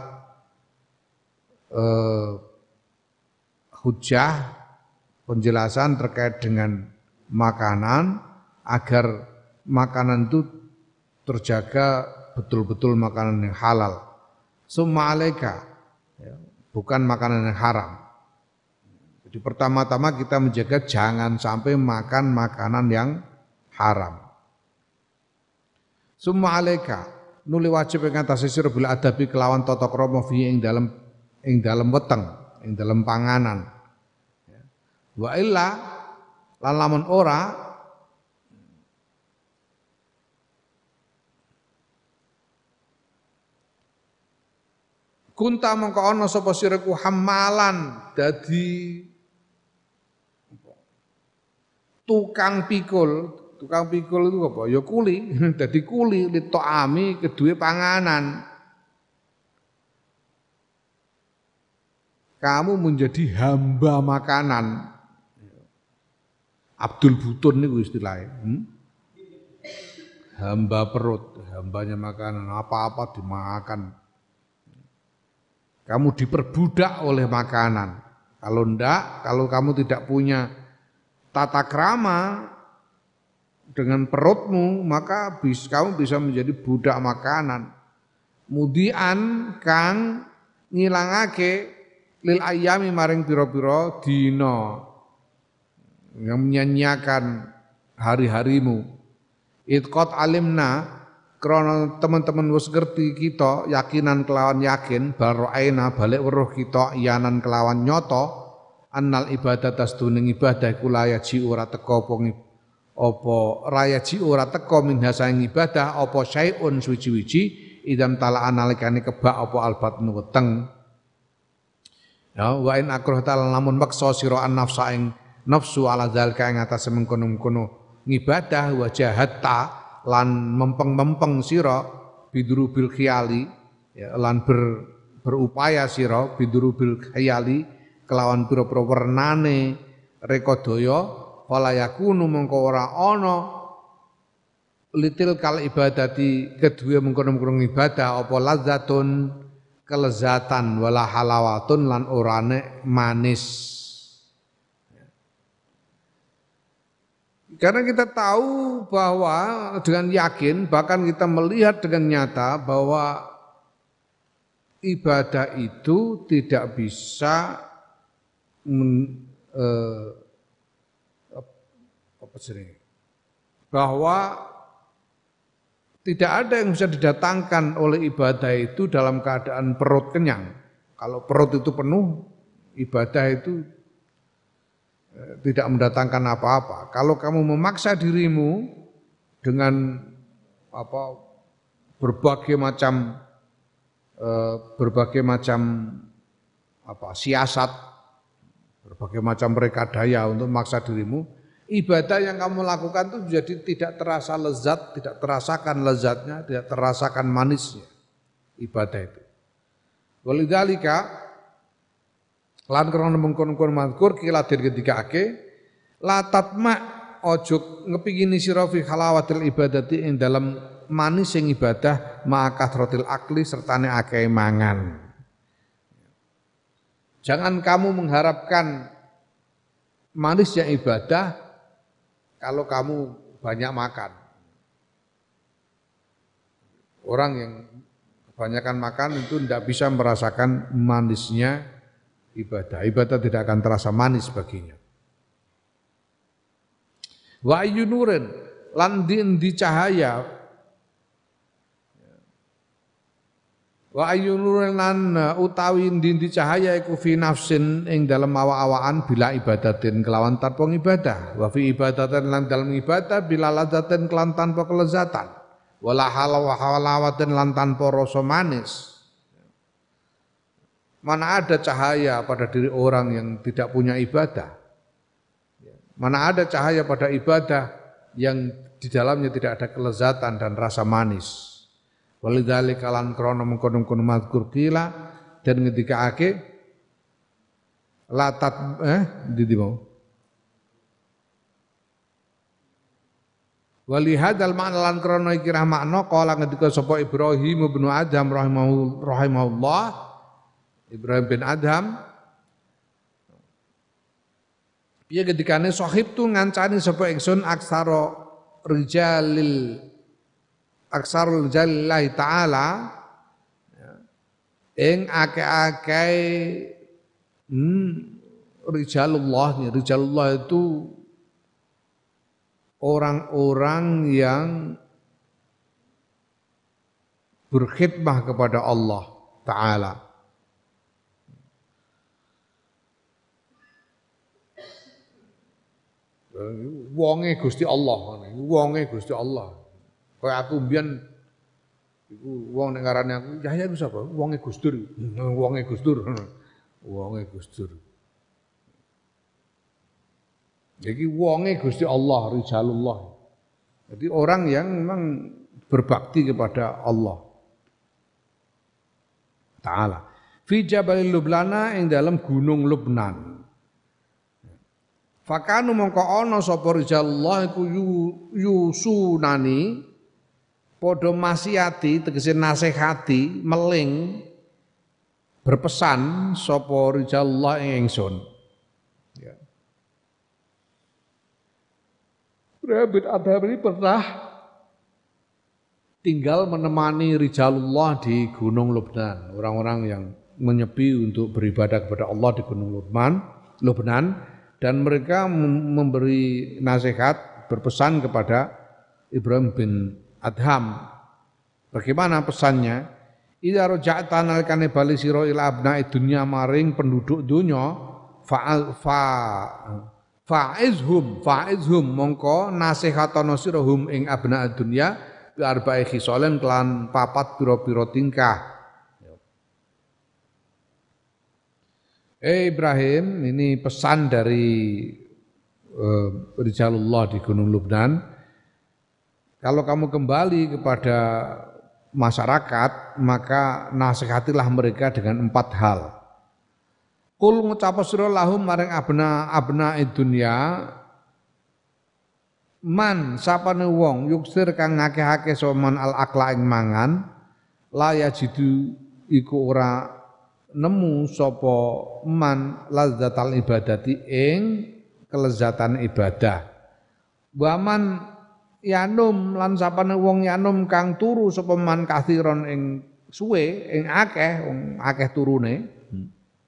uh, hujah penjelasan terkait dengan makanan agar makanan itu terjaga betul-betul makanan yang halal. Summa alaika, ya, bukan makanan yang haram. Jadi pertama-tama kita menjaga jangan sampai makan makanan yang haram. Summa alaika, nuli wajib ing atase sira bil adabi kelawan tata krama fi ing dalem ing dalem weteng, ing dalem panganan. Wa illa lan lamun ora kunta mongko ana sapa siraku hamalan dadi tukang pikul. Tukang pikul itu apa? Ya kuli, dadi kuli litoami kedue panganan. Kamu menjadi hamba makanan. Abdul Butun niku istilahnya. Hmm? hamba perut, hambanya makanan, apa-apa dimakan. Kamu diperbudak oleh makanan. Kalau enggak, kalau kamu tidak punya tata krama dengan perutmu, maka bis, kamu bisa menjadi budak makanan. Mudian kang ngilangake lil ayami maring pira-pira dina, yang menyanyiakan hari-harimu. Itqat alimna krana teman-teman wis ngerti kita yakinan kelawan yakin bal ra'aina balik weruh kita iyanan kelawan nyoto annal ibadat astuning ibadah iku layaji ora teka apa apa rayaji ora teka minha saing ibadah apa syai'un suci-wiji idam tala analikane kebak apa albatnu weteng. Ya wa in akrah ta'ala lamun maksa sira an nafsa ing nafsu ala zalika ing atase mengkono-mengkono ngibadah wa jahatta lan mempeng-mempeng sira bidurubil khiyali ya, lan ber, berupaya sira bidurubil khayali kelawan pira-pira wernane rekodaya fala yakunu mengko ora ana litil kal ibadati kedua mengkono-mengkono ibadah apa lazatun kelezatan wala halawatun lan orane manis. Karena kita tahu bahwa dengan yakin, bahkan kita melihat dengan nyata bahwa ibadah itu tidak bisa men, eh, apa sih, bahwa tidak ada yang bisa didatangkan oleh ibadah itu dalam keadaan perut kenyang. Kalau perut itu penuh, ibadah itu tidak mendatangkan apa-apa. Kalau kamu memaksa dirimu dengan apa berbagai macam eh, berbagai macam apa siasat, berbagai macam rekadaya untuk memaksa dirimu, ibadah yang kamu lakukan itu jadi tidak terasa lezat, tidak terasakan lezatnya, tidak terasakan manisnya ibadah itu. Walidzalika lan krana mengkon-kon mazkur kila den ketikake la tatma ojo ngepingini sira fi halawatil ibadati ing dalam manis sing ibadah ma'akathratil akli sertane akeh mangan. Jangan kamu mengharapkan manisnya ibadah kalau kamu banyak makan. Orang yang kebanyakan makan itu tidak bisa merasakan manisnya ibadah. Ibadah tidak akan terasa manis baginya. Wa ayyunurin lan di cahaya. Wa ayyunurin lan utawi di cahaya iku fi nafsin ing dalem awa-awaan bila ibadatin kelawan tanpa ibadah. Wa fi ibadatin lan dalem ibadah bila ladatin kelan tanpa kelezatan. Wala halawa halawatin lan tanpa rasa manis. Mana ada cahaya pada diri orang yang tidak punya ibadah? Mana ada cahaya pada ibadah yang di dalamnya tidak ada kelezatan dan rasa manis? Walidzalika lan krana mengkono-kono mazkur kila dan ngendikaake latat eh ndi mau walihadzal ma'na lan krana iki makna kala ngendika sapa Ibrahim bin Adam rahimahullah Ibrahim bin Adham piye ketikane sahib tu ngancani sapa ingsun aksara rijalil aksarul jalillahi ta'ala ing akeh-akeh hmm, rijalullah rijalullah itu orang-orang yang berkhidmah kepada Allah Ta'ala. Wonge Gusti Allah, wonge Gusti Allah. Kaya aku mbiyen iku wong nek ngarani aku, Yahya iku sapa? Wonge Gus Dur. Wonge Gus Dur. Wonge Gus Dur. Jadi wonge Gusti Allah, rijalullah. Jadi orang yang memang berbakti kepada Allah Ta'ala. Fi Jabalil Lublana ing dalam gunung Lubnan. Fakanu mongko ana sapa rijalullah iku yusunani Podo masiyati tegese nasihati meling berpesan sapa rijalullah ing ingsun. Ya. Ibrahim bin Adham ini pernah tinggal menemani rijalullah di Gunung Lubnan, orang-orang yang menyepi untuk beribadah kepada Allah di Gunung Lubnan, Lubnan dan mereka memberi nasihat berpesan kepada Ibrahim bin Adham. Bagaimana pesannya? Idza raja'ta nalikane bali sira ila abna'i dunya maring penduduk dunya fa fa fa'izhum fa'izhum mongko nasihatono sira hum ing abna'i dunya bi arba'i khisolen kelan papat pira-pira tingkah. Eh Ibrahim, ini pesan dari uh, Rijalullah di Gunung Lubnan. Kalau kamu kembali kepada masyarakat, maka nasihatilah mereka dengan empat hal. Kul ngucap sira lahum maring abna abna dunya man sapane wong yuksir kang ngakeh-akeh soman al akla ing mangan la yajidu iku ora nemu sapa man lazzatal ibadati ing kelezatan ibadah. Waman yanum lan sapane wong yanum kang turu sapa man kathiron ing suwe ing akeh wong akeh turune. Hmm.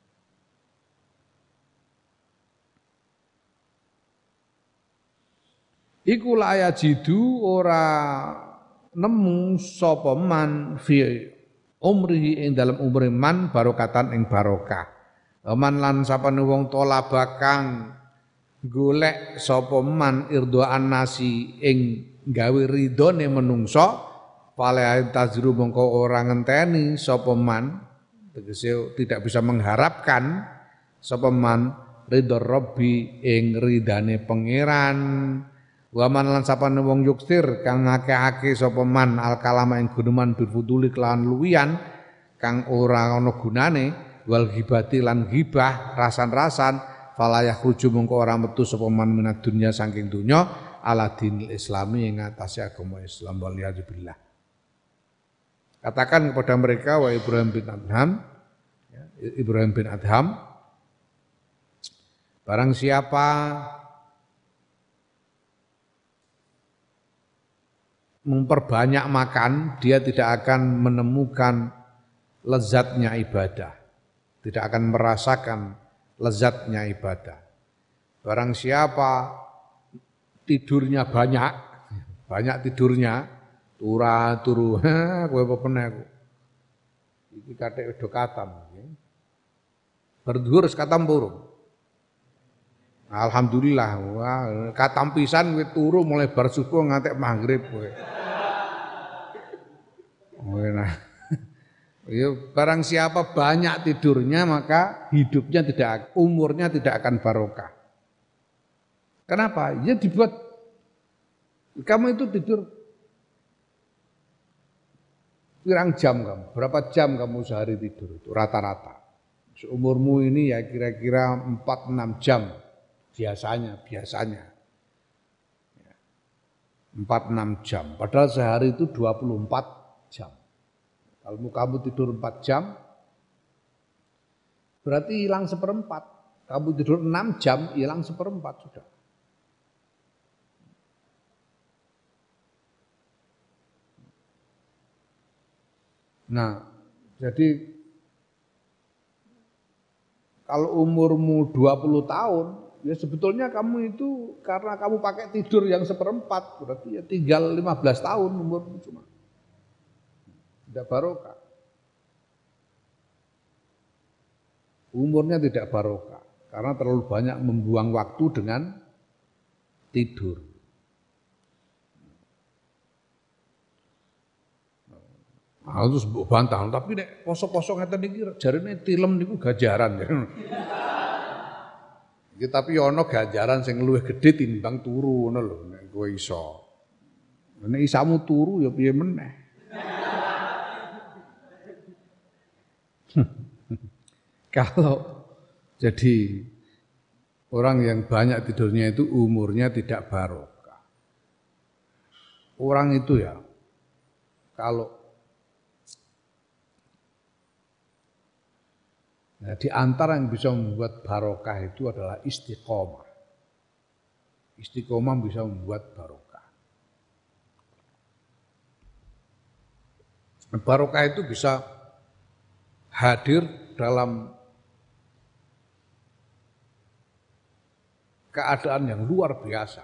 Iku la yajidu ora nemu sapa man fi umrihi ing dalam umri man barokatan ing barokah. Man lan sapane wong tolaba kang golek sapa man irdoan nasi ing gawe ridone menungso pale tajru mongko ora ngenteni sapa man tegese tidak bisa mengharapkan sapa man ridho rabbi ing ridane pangeran. Wa man lan sapane wong yuksir kang ngakeh-akeh sapa man al kalama ing guneman bifuduli kelawan luwian kang ora ana gunane wal ghibati lan ghibah rasan-rasan falayah ruju mongko ora metu sapa man minad dunya saking dunya ala dinil islami ing atase agama Islam waliyadzubillah. Katakan kepada mereka wa Ibrahim bin Adham ya, Ibrahim bin Adham barang siapa memperbanyak makan, dia tidak akan menemukan lezatnya ibadah. Tidak akan merasakan lezatnya ibadah. Barang siapa tidurnya banyak, banyak tidurnya, turah turu, kowe apa meneh aku. Iki kathek do katam. Berdhuwur katam purung. Alhamdulillah, wah, katam pisan kowe turu mulai bar subuh ngantek maghrib kowe. Oh, nah. Ya, barang siapa banyak tidurnya maka hidupnya tidak, umurnya tidak akan barokah. Kenapa? Ya dibuat kamu itu tidur pirang jam kamu, berapa jam kamu sehari tidur itu rata-rata. Seumurmu ini ya kira-kira empat enam jam biasanya, biasanya. empat enam jam, padahal sehari itu dua puluh empat jam. Kalau kamu tidur empat jam, berarti hilang seperempat. Kamu tidur enam jam, hilang seperempat sudah. Nah, jadi kalau umurmu dua puluh tahun, ya sebetulnya kamu itu karena kamu pakai tidur yang seperempat, berarti ya tinggal lima belas tahun umurmu cuma. Tidak barokah. Umurnya tidak barokah karena terlalu banyak membuang waktu dengan tidur. Nah, terus bantah, tapi nek poso-poso ngeten iki jarine tilem niku gajaran. Ya, tapi ana ganjaran sing luwih gedhe timbang turu ngono lho nek kowe iso. Nek isamu turu ya piye meneh. Kalau jadi orang yang banyak tidurnya itu umurnya tidak barokah. Orang itu ya kalau nah, di antara yang bisa membuat barokah itu adalah istiqomah. Istiqomah bisa membuat barokah. Barokah itu bisa hadir dalam keadaan yang luar biasa.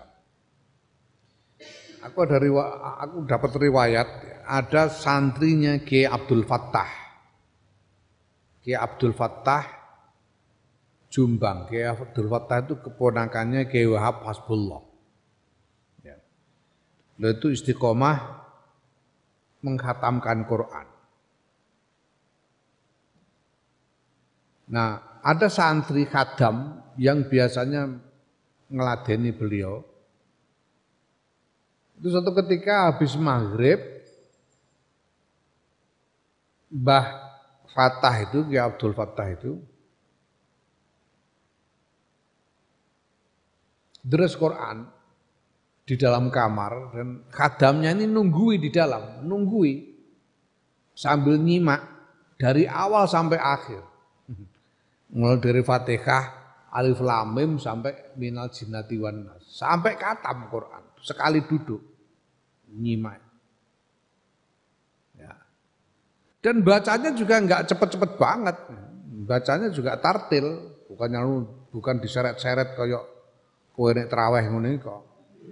Aku ada aku dapat riwayat ada santrinya Kiai Abdul Fattah. Kiai Abdul Fattah Jombang. Kiai Abdul Fattah itu keponakannya Kiai Wahab Hasbullah. Ya. Lalu itu istiqomah menghatamkan Quran. Nah, ada santri khadam yang biasanya ngeladeni beliau. Itu suatu ketika habis maghrib, Mbah Fattah itu, Kiai Abdul Fattah itu, deres Quran di dalam kamar dan khadamnya ini nunggui di dalam, nunggui sambil nyimak dari awal sampai akhir. Mulai dari Fatihah, Alif Lam Mim sampai Minal Jinnati wan Nas, sampai khatam Quran sekali duduk nyimak. Ya. Dan bacanya juga enggak cepet-cepet banget, bacanya juga tartil, bukannya bukan diseret-seret kayak kowe nek traweh ngene kok.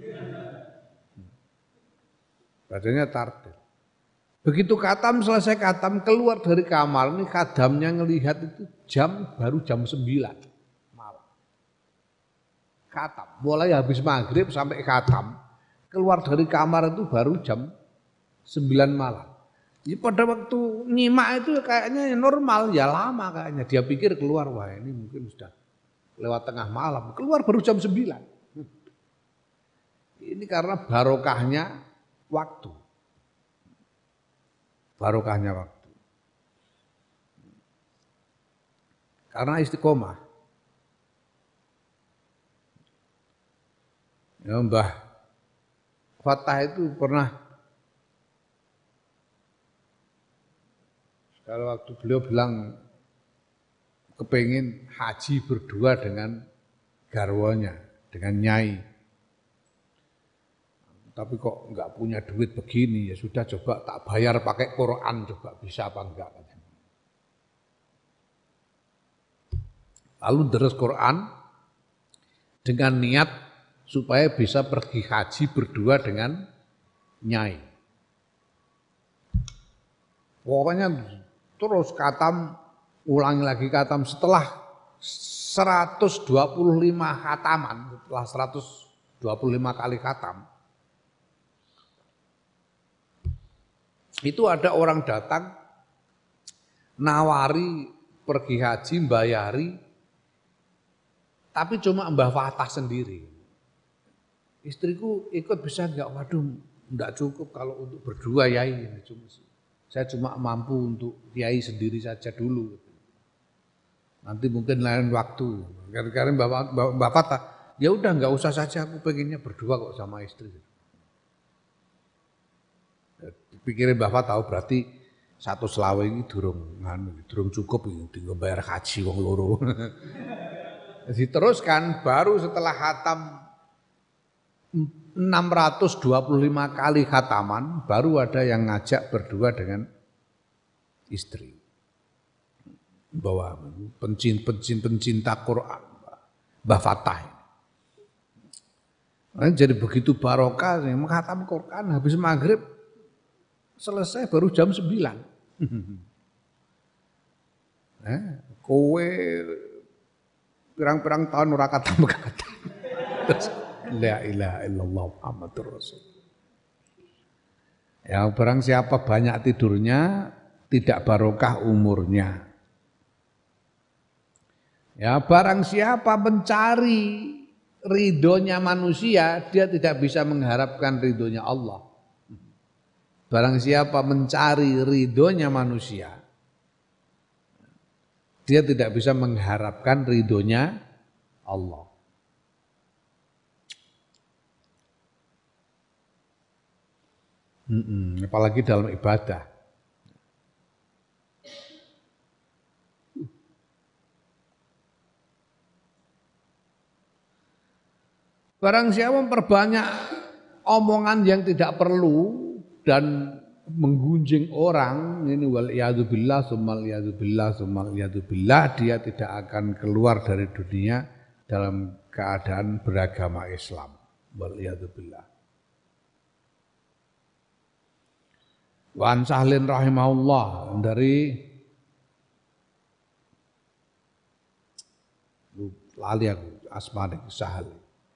Bacanya tartil. Begitu khatam selesai khatam keluar dari kamar ini khadamnya ngelihat itu jam baru jam sembilan malam. Khatam, mulai habis maghrib sampai khatam keluar dari kamar itu baru jam sembilan malam. Ya, pada waktu nyimak itu kayaknya normal, ya lama kayaknya. Dia pikir keluar, wah ini mungkin sudah lewat tengah malam. Keluar baru jam sembilan. Ini karena barokahnya waktu. Barokahnya waktu. Karena istiqomah. Ya, Mbah Fattah itu pernah kalau waktu beliau bilang kepengin haji berdua dengan garwanya, dengan nyai. Tapi kok enggak punya duit begini, ya sudah coba tak bayar pakai Quran, coba bisa apa enggak. Lalu deres Quran dengan niat supaya bisa pergi haji berdua dengan nyai. Pokoknya terus khatam, ulangi lagi khatam setelah seratus dua puluh lima khataman, setelah seratus dua puluh lima kali khatam. Itu ada orang datang nawari pergi haji, bayari, tapi cuma Mbah Fattah sendiri. Istriku ikut bisa enggak? Waduh, enggak cukup kalau untuk berdua yai. Saya cuma mampu untuk yai sendiri saja dulu. Nanti mungkin lain waktu. Karena Mbah, Mbah Fattah, ya udah enggak usah saja, aku pengennya berdua kok sama istri. Pikirin Mbah Fattah, berarti satu selawe ini durung nganu, durung cukup ini tinggal bayar haji wong loro. Diteruskan baru setelah khatam enam ratus dua puluh lima kali khataman baru ada yang ngajak berdua dengan istri. Bahwa pencinta, pencinta Quran Mbah Fattah. Nah, jadi begitu barokah yang menghatam Quran habis maghrib selesai baru jam sembilan. Nah, kowe pirang-pirang tahun ora katam katam. Terus la ilaha illallah Muhammadur Rasul. Ya barang siapa banyak tidurnya tidak barokah umurnya. Ya barang siapa mencari ridhonya manusia, dia tidak bisa mengharapkan ridhonya Allah. Barang siapa mencari ridhonya manusia, dia tidak bisa mengharapkan ridhonya Allah. Mm-mm, apalagi dalam ibadah. Barang siapa memperbanyak omongan yang tidak perlu dan menggunjing orang, ini wal iyadzubillah summal iyadzubillah summal iyadzubillah, dia tidak akan keluar dari dunia dalam keadaan beragama Islam. Wal iyadzubillah. Wa an Sahlin rahimahullah, dari lali aku asmane Sahal.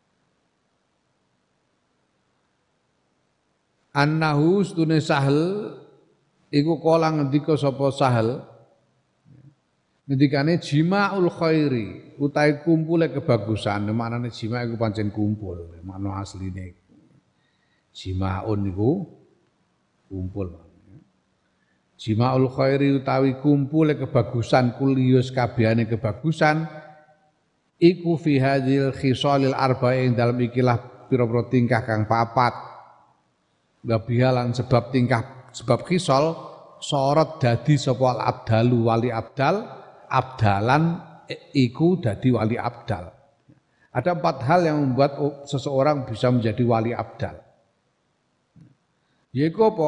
Annahu stune Sahal iku kala ngendika sapa Sahal, ngendikane jima'ul khairi utahe kumpule kebagusan. Maknane jima' iku pancen kumpul, makna asline jima'un iku kumpul. Jima'ul khairi utawi kumpule kebagusan, kuliyus kabehane kebagusan iku fi hadzal khisalil arba'in, dalam ikilah pira-pira tingkah kang papat. Gabihalan sebab tingkah sebab khisal sorot dadi sapa al abdalu wali abdal, abdalan iku dadi wali abdal. Ada empat hal yang membuat seseorang bisa menjadi wali abdal. Yaiku apa?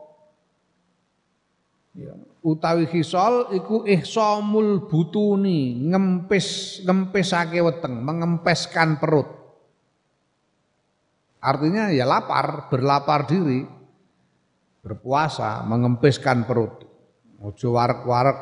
Ya, utawi khisal iku ihsamul butuni, ngempis ngempisake weteng, mengempeskan perut. Artinya ya lapar, berlapar diri, berpuasa, mengempiskan perut. Ojo warek-warek.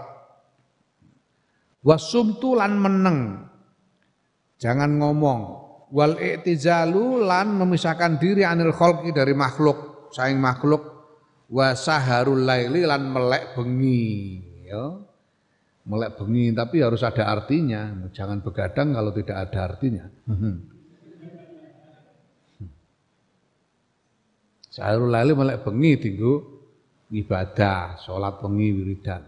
Wasumtu lan meneng, jangan ngomong. Wal i'tizalu lan memisahkan diri anil khalqi, dari makhluk, saing makhluk. Wasaharul laili lan melek bengi, ya. Melek bengi tapi harus ada artinya. Jangan begadang kalau tidak ada artinya. Saharul laili melek bengi tinggu ibadah, sholat bengi, wiridan.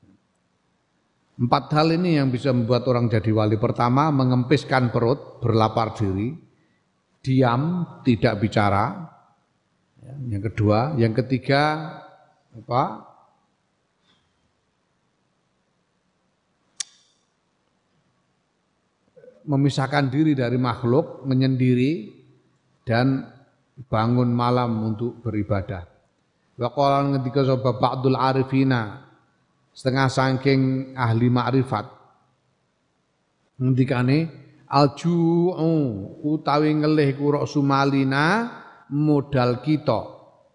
Empat hal ini yang bisa membuat orang jadi wali. Pertama, mengempiskan perut, berlapar diri, diam, tidak bicara. Yang kedua, yang ketiga apa? Memisahkan diri dari makhluk, menyendiri, dan bangun malam untuk beribadah. Wa qala ngendika sapa ba'dul arifina, setengah saking ahli makrifat, ngendikane alju'u utawi ngelih kura sumalina, modal kita.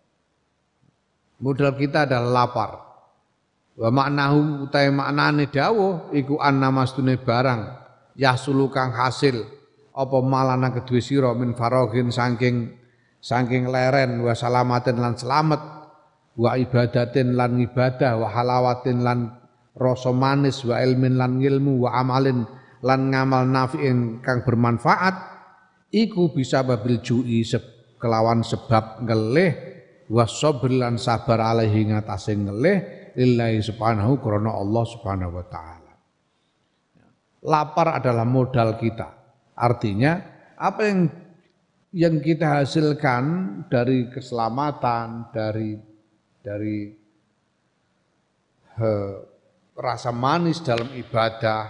Modal kita adalah lapar. Wa maknahu utawi maknane dawuh iku annamastune barang yahsulu kang hasil apa malana kedue sira min faraghin saking saking leren, wa salamatin lan selamat, wa ibadatin lan ibadah, wa halawatin lan rasa manis, wa ilmin lan ilmu, wa amalin lan ngamal nafi'in kang bermanfaat, iku bisa babil ju'i kelawan sebab ngelih, wa sabr lan sabar alaihi ngatasé ngelih lillahi subhanahu, krana Allah subhanahu wa ta'ala. Lapar adalah modal kita. Artinya apa yang yang kita hasilkan dari keselamatan, dari dari he, rasa manis dalam ibadah,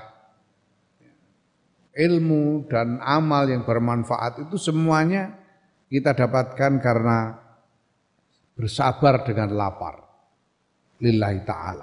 ilmu dan amal yang bermanfaat, itu semuanya kita dapatkan karena bersabar dengan lapar lillahi ta'ala.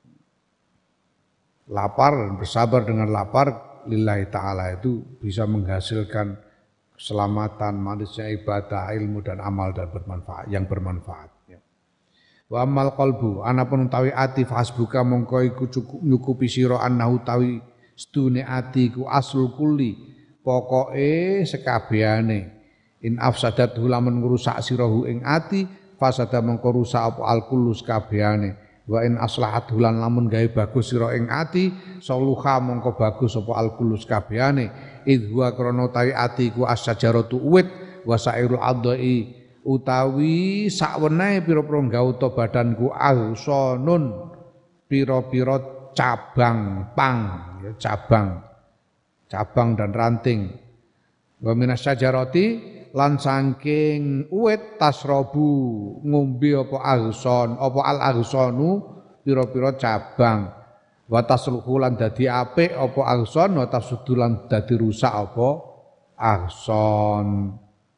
Lapar dan bersabar dengan lapar lillahi ta'ala itu bisa menghasilkan keselamatan, manisnya ibadah, ilmu dan amal dan bermanfaat, yang bermanfaat. Wa amal qalbu, anapun utawi ati fasbuka mongko iku cukup nyukupi sira annahu utawi stune ati iku aslul kulli, pokoke sekabehane. In afsadat lamun ngrusak sirahu ing ati, fasada mongko rusak apa al kullu sekabehane. Wa in aslahat lan lamun gawe bagus sira ing ati, soluha mongko bagus apa al kullu sekabehane. Idwa krono tawi ati ku asyajaratu uwit wasairul adai utawi sakwenehe pira-pira gauta badanku alsonun pira-pira cabang pang, ya, cabang cabang dan ranting. Wa minas syajarati lan saking uwit tasrobu ngombe apa aghson apa al aghsonu pira-pira cabang wa tasluhu lan dadi apik apa aghson wa tafsudu lan dadi rusak apa aghson.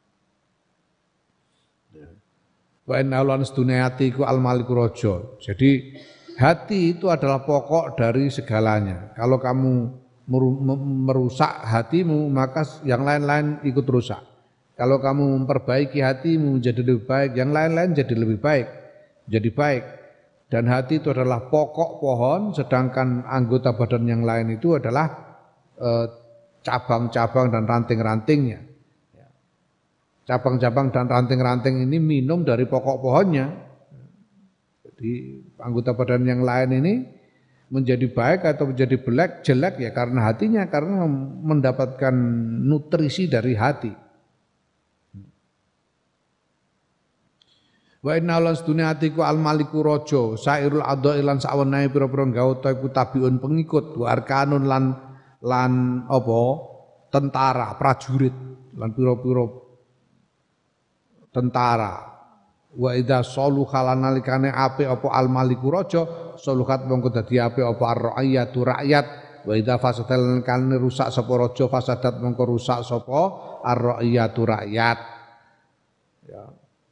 Wa inna lan sedune ati iku al maliku raja. Jadi hati itu adalah pokok dari segalanya. Kalau kamu merusak hatimu, maka yang lain-lain ikut rusak. Kalau kamu memperbaiki hatimu menjadi lebih baik, yang lain-lain jadi lebih baik, jadi baik. Dan hati itu adalah pokok pohon, sedangkan anggota badan yang lain itu adalah eh, cabang-cabang dan ranting-rantingnya. Cabang-cabang dan ranting-ranting ini minum dari pokok pohonnya. Jadi anggota badan yang lain ini menjadi baik atau menjadi jelek, jelek ya karena hatinya, karena mendapatkan nutrisi dari hati. Wa inna lan dunya atiku al maliku raja, sairul adha lan sawenehe pira-pira gawata iku tabiun pengikut, wa arkanun lan lan apa tentara, prajurit lan pira-pira tentara. Wa idza saluha lan nalikane apik apa al maliku raja, saluhat mongko dadi apik apa ar-ra'iyatu rakyat. Wa idza fasadal kan rusak sapa raja, fasadat mongko rusak sapa ar-ra'iyatu rakyat. Ya.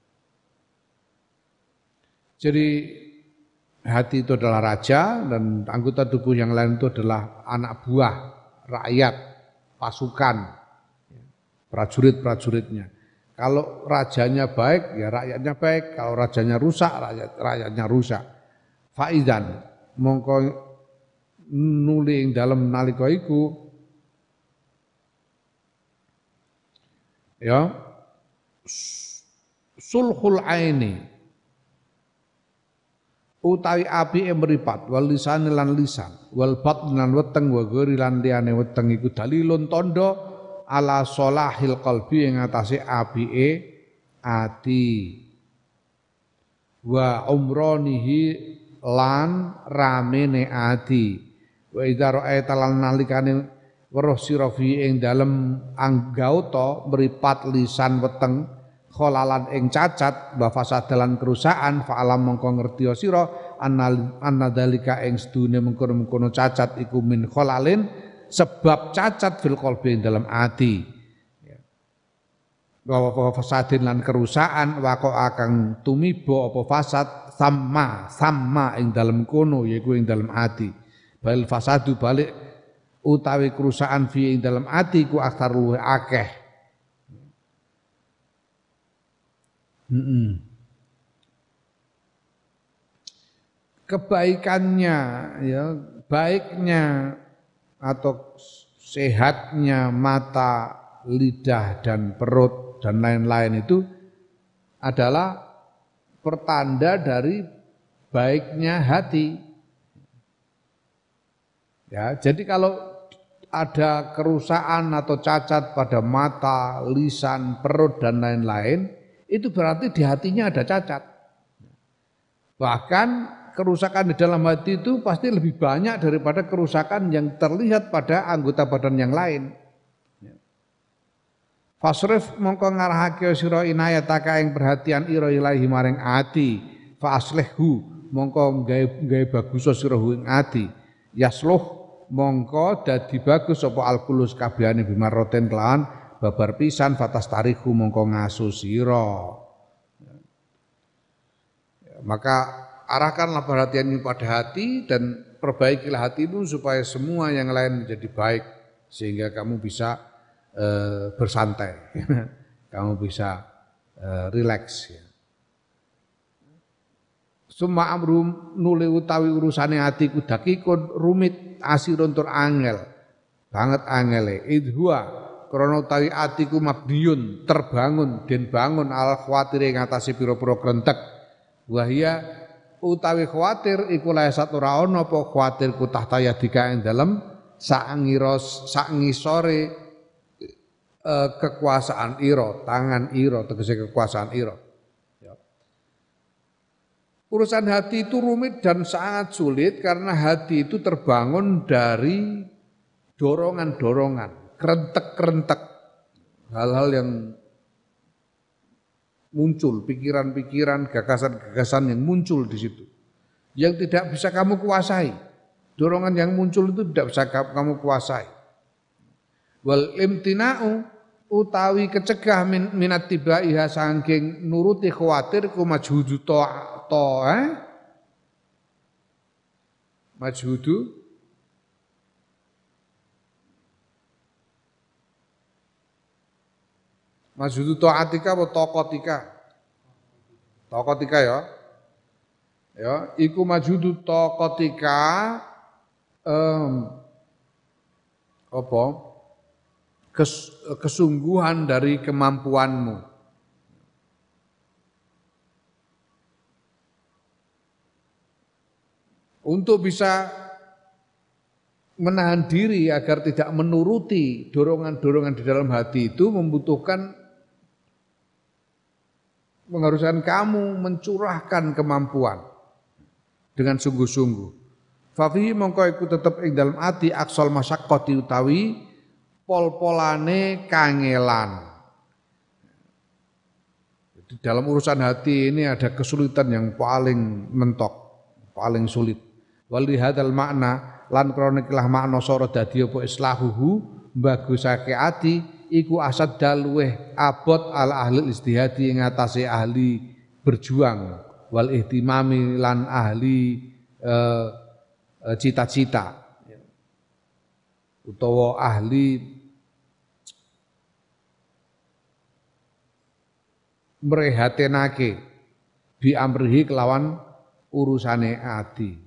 Jadi hati itu adalah raja dan anggota tubuh yang lain itu adalah anak buah, rakyat, pasukan, prajurit-prajuritnya. Kalau rajanya baik, ya rakyatnya baik. Kalau rajanya rusak, rakyat rakyatnya rusak. Faizan mongko nuli ing dalem nalika iku ya sulhul aini utawi api e mripat wal lisan lan lisan wal batn lan weteng wa gori lan liyane weteng iku dalilun tondo ala solahil qalbi ing atase apike ati wa umronihi lan ramene ati wa idza ra'aita lan nalikane weruh sira fi ing dalem anggauta mripat lisan weteng kholalan ing cacat wa fasadalan kerusakan fa alam mongko ngerti sira annadzalika ing sedune mengkono-mengkono cacat iku min kholalin sebab cacat fil qalbi dalam ati wa fasadin lan kerusakan wako akang tumiba apa fasad sama sama ing dalam kono yaiku ing dalam ati bal fasadu balik utawi kerusakan fi ing dalam ati ku akthar luwih akeh. Hmm. Kebaikannya ya baiknya atau sehatnya mata, lidah dan perut dan lain-lain itu adalah pertanda dari baiknya hati. Ya, jadi kalau ada kerusakan atau cacat pada mata, lisan, perut dan lain-lain, itu berarti di hatinya ada cacat. Bahkan kerusakan di dalam hati itu pasti lebih banyak daripada kerusakan yang terlihat pada anggota badan yang lain. Fasrif mongko ngarahake sira inayataka ing perhatian ira ilahi maring ati, fa aslihhu mongko gawe gawe bagus sira ing ati. Yasluh mongko dadi bagus apa alkulus kabehane bimaroten kelawan babar pisan fatas tarihu mongko ngaso sira. Maka arahkanlah perhatianmu pada hati dan perbaikilah hatimu supaya semua yang lain menjadi baik sehingga kamu bisa e, bersantai, kamu bisa e, rileks. Ya. Summa amrum nuli utawi urusane hati ku dakikun rumit asirun tur angel banget angele idhua krana utawi atiku mabdiyun terbangun den bangun al khawatire ngatasi pira-pira krentek wahya utawi khawatir iku laesat ora ana apa khawatir ku tahtaya dika ing dalem sak ngiros sak ngisore e, kekuasaan ira tangan ira tegese kekuasaan ira ya. Urusan hati itu rumit dan sangat sulit karena hati itu terbangun dari dorongan-dorongan krentek-krentek hal-hal yang muncul pikiran-pikiran, gagasan-gagasan yang muncul di situ. Yang tidak bisa kamu kuasai. Dorongan yang muncul itu tidak bisa kamu kuasai. Wal imtina'u utawi kecegah min, minat tibaiha saking nuruti khawatir ku majhudu to to eh? Majhudu Majhudu ta'atika wa taqatika. Taqatika ya. Ya, iku majhudu taqatika um, apa? Kes, kesungguhan dari kemampuanmu. Untuk bisa menahan diri agar tidak menuruti dorongan-dorongan di dalam hati itu membutuhkan mengharuskan kamu mencurahkan kemampuan dengan sungguh-sungguh. Fafihi mongko iku tetep ing dalam ati aksal masyaqqati utawi pol-polane kangelan. Di dalam urusan hati ini ada kesulitan yang paling mentok, paling sulit. Wali hadzal makna lan krana ikilah makna sora dadi apa islahuhu bagusake ati iku asad dalweh abot al ahli istihadi ing atase ahli berjuang wal ihtimami lan ahli eh, cita-cita utawa ahli mrehatenake bi amrihi kelawan urusane ati.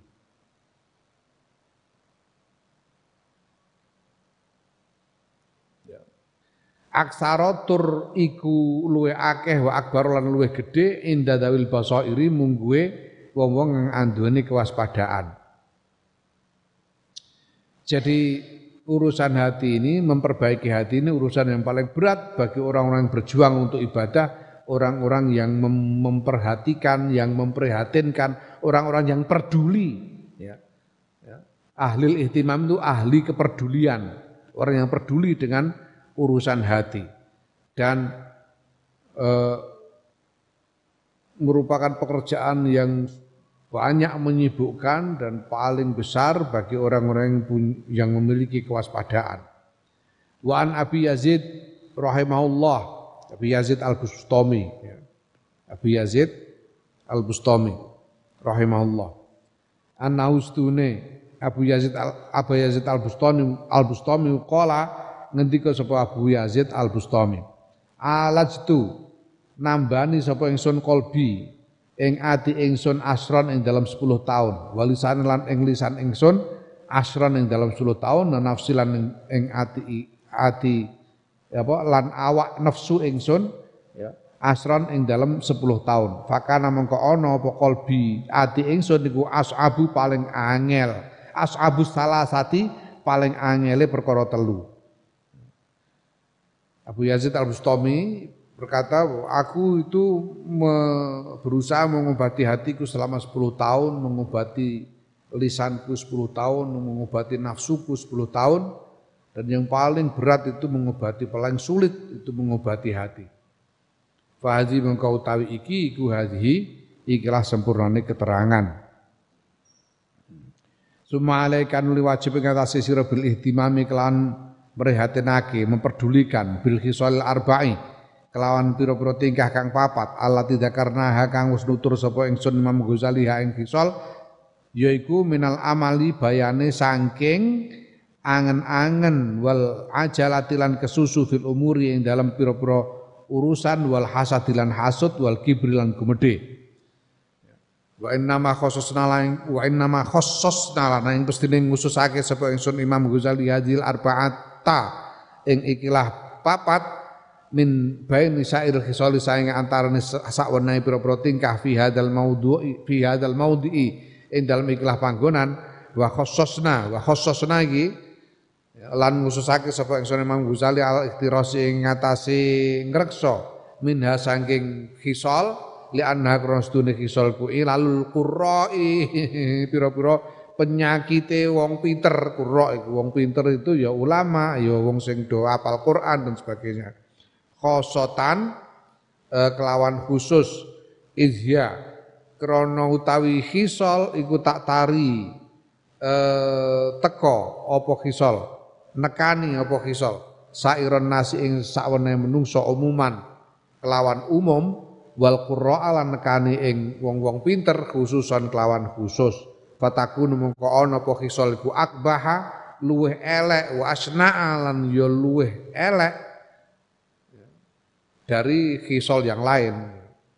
Aksaratur iku luwe akeh wa akbar lan luwe gedhe inda dawil basairi mungguwe wong-wong yang anduweni kewaspadaan. Jadi urusan hati ini, memperbaiki hati ini urusan yang paling berat bagi orang-orang yang berjuang untuk ibadah, orang-orang yang mem memperhatikan, yang memprihatinkan, orang-orang yang peduli. Ya. Ya. Ahli ihtimam itu ahli kepedulian, orang yang peduli dengan urusan hati dan e, merupakan pekerjaan yang banyak menyibukkan dan paling besar bagi orang-orang yang memiliki kewaspadaan. Wa an Abi Yazid rahimahullah, Abi Yazid Al-Bustami, ya. Abi Yazid Al-Bustami rahimahullah. Annahu stune Abu Yazid Al Abu Yazid Al-Bustami Al-Bustami qala ngendika sapa Abu Yazid Al-Bustami, alajtu nambani sapa ingsun kolbi ing ati ingsun asron ing dalam sepuluh tahun, walisan lan ing lisan ingsun asron ing dalam sepuluh tahun, dan nafsi lan ing ati ati apa lan awak nafsu ingsun ya asron ing dalam sepuluh tahun. Fakana mengko ana apa kolbi ati ingsun niku asabu paling angel, asabu salasati paling angele perkara telu. Abu Yazid Al-Bustami berkata, aku itu me, berusaha mengobati hatiku selama sepuluh tahun, mengobati lisanku sepuluh tahun, mengobati nafsuku sepuluh tahun, dan yang paling berat itu mengobati, paling sulit itu mengobati hati. Fahadhi mengkau tawi iki, iku hadhi, ikilah sempurnane keterangan. Summa alaikan uli wajib ingatasi sira bil ihtimami kelan merihatinake, memperdulikan bil khisal arba'i kelawan pira-pira tingkah kang papat Allah tidak karena kang wis nutur sapa ingsun Imam Ghazali ha ing khisal yaiku minal amali bayane saking angen-angen wal ajalatilan kesusu fil umuri ing dalam pira-pira urusan wal hasadilan hasud wal kibrilan gumedhe. Wa inna ma khassasna lan wa inna ma khassasna lan ing pestine ngususake sapa ingsun Imam Ghazali hadil arba'at ta ing ikilah papat min baini sa'ir khisali saing antarane sakwenehe pira-pira tingkah fi hadzal maudhu'i fi hadzal maudhi'i ing dalem ikilah panggonan wa khassasna wa khassasna iki lan ngususake sapa ingsun Imam Ghazali al ikhtirasi ing ngatasi ngreksa minha saking khisal li anna krasdune khisal kuwi lalul qurra'i pira-pira penyakite wong pinter, qurra iku wong pinter itu ya ulama, ya wong sing do hafal Quran dan sebagainya. Khosotan eh, kelawan khusus izya krana utawi khisal iku tak tari eh, teko apa khisal nekani apa khisal sairon nasi ing sakwene menungso umuman kelawan umum wal qurra lan nekani ing wong-wong pinter khususan kelawan khusus fatakun mongko ana apa khisal iku akbaha luweh elek wa asna'a lan ya luweh elek dari khisal yang lain.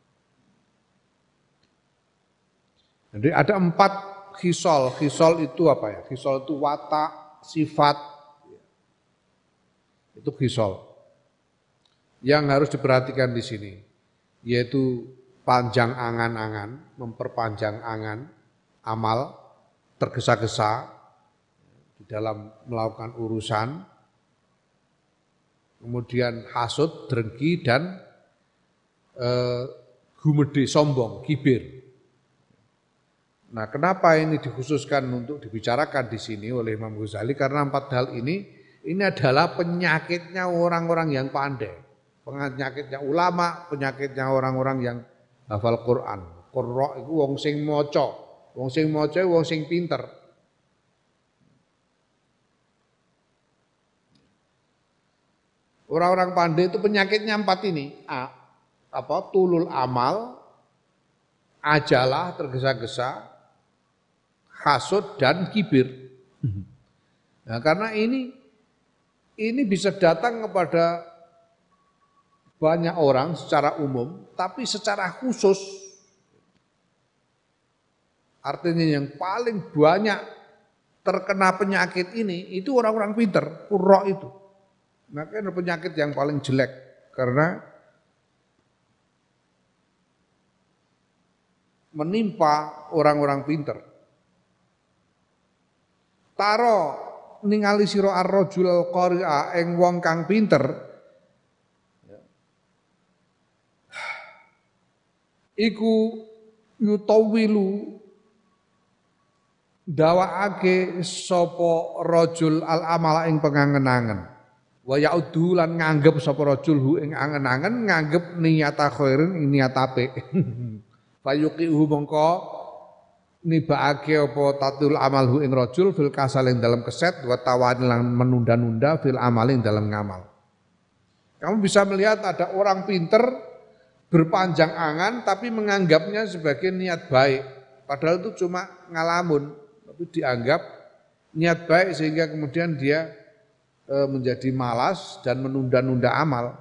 Jadi ada empat khisal. Khisal itu apa ya? Khisal itu watak, sifat. Itu khisal. Yang harus diperhatikan di sini yaitu panjang angan-angan, memperpanjang angan, amal, tergesa-gesa di dalam melakukan urusan, kemudian hasud, drengki, dan eh, gumede, sombong, kibir. Nah, kenapa ini dikhususkan untuk dibicarakan di sini oleh Imam Ghazali? Karena empat hal ini, ini adalah penyakitnya orang-orang yang pandai. Penyakitnya ulama, penyakitnya orang-orang yang hafal Quran. Qurra itu wong sing maca, wong sing maca wong sing pinter. Orang-orang pandai itu penyakitnya empat ini. A, apa? Tulul amal, ajalah, tergesa-gesa, hasud dan kibir. Nah, karena ini ini bisa datang kepada banyak orang secara umum, tapi secara khusus artinya yang paling banyak terkena penyakit ini itu orang-orang pinter, qurra itu. Makanya penyakit yang paling jelek karena menimpa orang-orang pinter. Taro ningali sira ar-rajul qari'a ing wong kang pinter iku yutawilu dawaake sapa rajul al amala ing pengangen-angen wa yaudu lan nganggep sapa rajul hu ing angen-angen nganggep niyata khairin ing niat apik fayuqihu mongko nibaake apa tatul amal hu ing rajul fil kasal ing dalam keset wa tawani lan menunda-nunda fil amal ing dalam ngamal. Kamu bisa melihat ada orang pinter berpanjang angan tapi menganggapnya sebagai niat baik. Padahal itu cuma ngalamun, tapi dianggap niat baik sehingga kemudian dia e, menjadi malas dan menunda-nunda amal.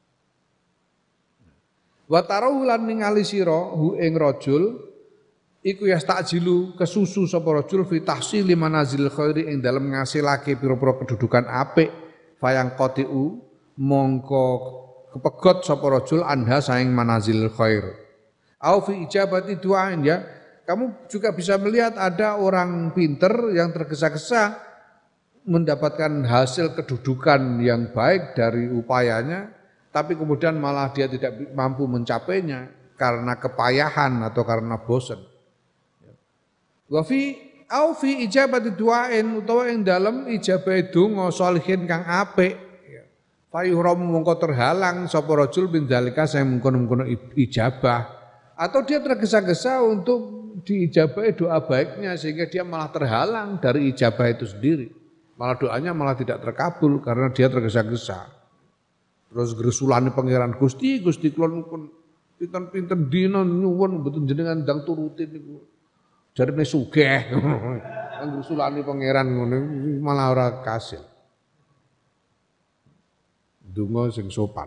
Wa tarahu lan ningali sira hu ing rajul iku yastakjilu kesusu sapa rajul fi tahsili manazil khairi ing dalem ngasilake pira-pira kedudukan apik fayang qatiu mongko kepegot sapa rajul anha saing manazil khair. Au fi ijabati du'ain ya. Kamu juga bisa melihat ada orang pinter yang tergesa-gesa mendapatkan hasil kedudukan yang baik dari upayanya, tapi kemudian malah dia tidak mampu mencapainya karena kepayahan atau karena bosan. Wa fi au fi ijabati du'ain utawa ing dalem ijabah donga sholihin kang apik. Fayuhram mongko terhalang sapa rajul bin dzalika sing mengkono-mengkono ijabah atau dia tergesa-gesa untuk diijabahi doa baiknya sehingga dia malah terhalang dari ijabah itu sendiri. Malah doanya malah tidak terkabul karena dia tergesa-gesa. Terus gresulane pangeran Gusti, Gusti kula pun pinten-pinten dina nyuwun mboten jenengan ndang turutin niku. Jarine sugih. Gresulane pangeran ngono malah ora kasil. Donga sing sopan.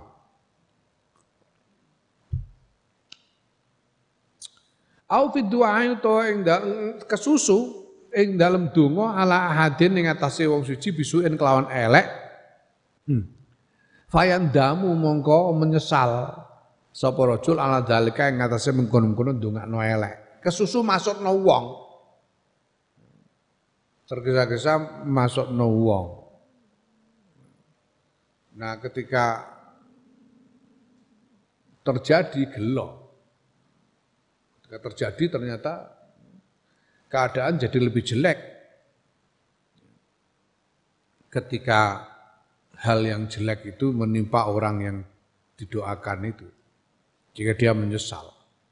Au fi du'a to ing kesusu ing dalem donga ala ahadin ing atase wong suci bisuin kelawan elek. Hmm. Fayandamu mongko menyesal sapa rajul ala dalika ing atase mengkono-kono ndongakno elek. Kesusu masukno wong. Tergesa-gesa masukno wong. Nah, ketika terjadi gelo, ketika terjadi ternyata keadaan jadi lebih jelek. Ketika hal yang jelek itu menimpa orang yang didoakan itu. jika dia menyesal.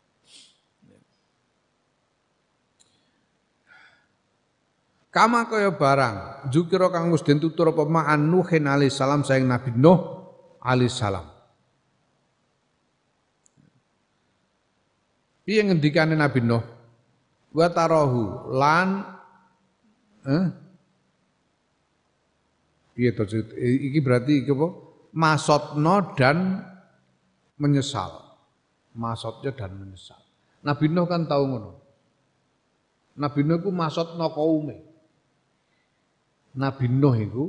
Kama kaya barang zikira kang wis den tutur apa ma'an Nuhin alaihi salam saing Nabi Nuh alaihi salam. Piye ngendikane Nabi Nuh? Wa tarahu lan eh piye to iki berarti iki apa? Masotno dan menyesal. Masotnya dan menyesal. Nabi Nuh kan tahu ngono. Nabi Nuh iku masotno kaume. Nabi Nuh itu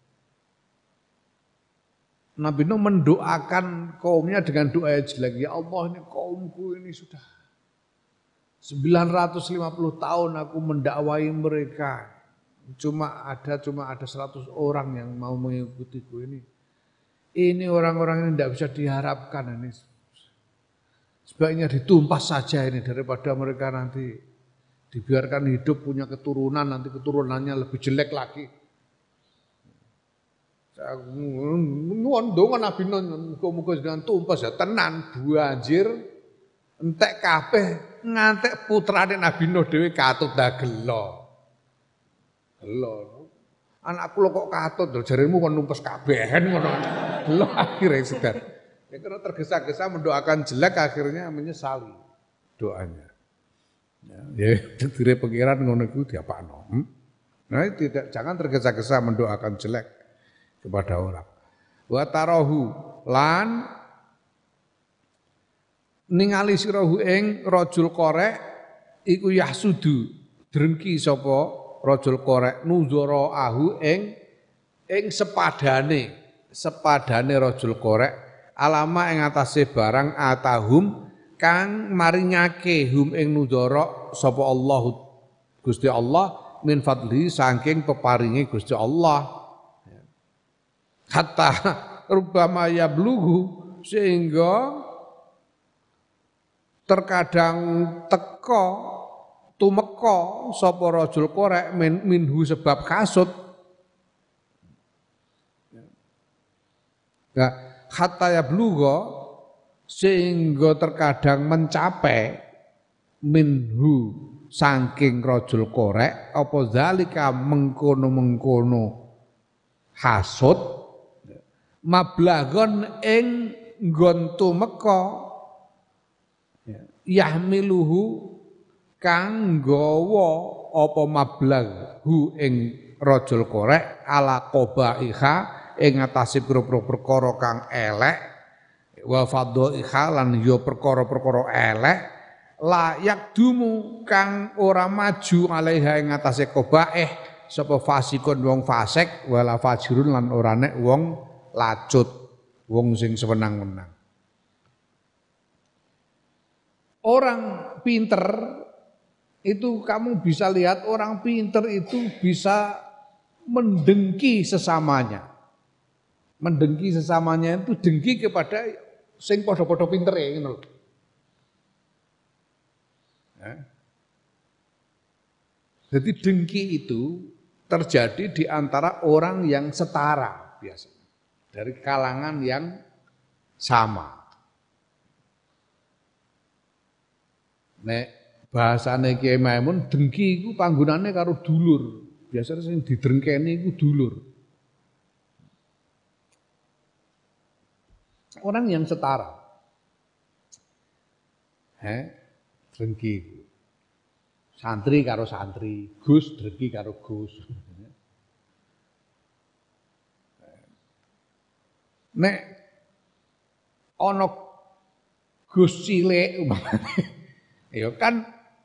Nabi Nuh mendoakan kaumnya dengan doa yang jelek. Ya Allah, ini kaumku ini sudah sembilan ratus lima puluh tahun aku mendakwai mereka. Cuma ada cuma ada seratus orang yang mau mengikutiku ini. Ini orang-orang ini tidak bisa diharapkan ini. Sebaiknya ditumpas saja ini daripada mereka nanti dibiarkan hidup punya keturunan, nanti keturunannya lebih jelek lagi. Saya nuwun donga Nabi Nuh muga-muga jenengan tumpas ya tenan banjir entek kabeh ngantek putrane Nabi Nuh dhewe katut dah gelo. Gelo. Anakku lho kok katut lho jaremu kon numpes kabehen ngono. Gelo akhire sedar. Ya karena tergesa-gesa mendoakan jelek akhirnya menyesali doanya. Ya, dire pengiran ngono iku diapakno. Hmm? Nah, tidak jangan tergesa-gesa mendoakan jelek kepada orang. Wa tarahu lan ningali sirahu ing rajul korek iku yahsudu drengki sapa rajul korek nuzara ahu ing ing sepadane sepadane rajul korek alama ing atase barang atahum kang maringake hum ing nudara sapa Allah Gusti Allah min fadli saking peparinge Gusti Allah hatta rubama yablughu sehingga terkadang teka tumeka sapa rajul korek min, minhu sebab kasut ya hatta yablugha sehingga terkadang mencapai minhu saking rajul korek apa zalika mengkono-mengkono hasud mablagon ing nggon tumeka yahmiluhu kang gawa apa mablag hu ing rajul korek ala qabaiha ing atase perkara kang elek wa fadhaiha lan ya perkara-perkara elek layak dumu kang ora maju alaiha ing atase qabaih sapa fasikun wong fasik wala fajirun lan ora nek wong lacut wong sing sewenang-wenang. Orang pinter itu kamu bisa lihat orang pinter itu bisa mendengki sesamanya. Mendengki sesamanya itu dengki kepada sing padha-padha pintere ngono lho. Ya. Jadi dengki itu terjadi di antara orang yang setara biasanya. Dari kalangan yang sama. Nek bahasane Kiai Maimun dengki iku panggonane karo dulur. Biasanya sing didrengkeni iku dulur. Orang yang setara. He, dengki. Santri karo santri, Gus dengki karo Gus. Nek ana Gus cilik umpamane. Ya kan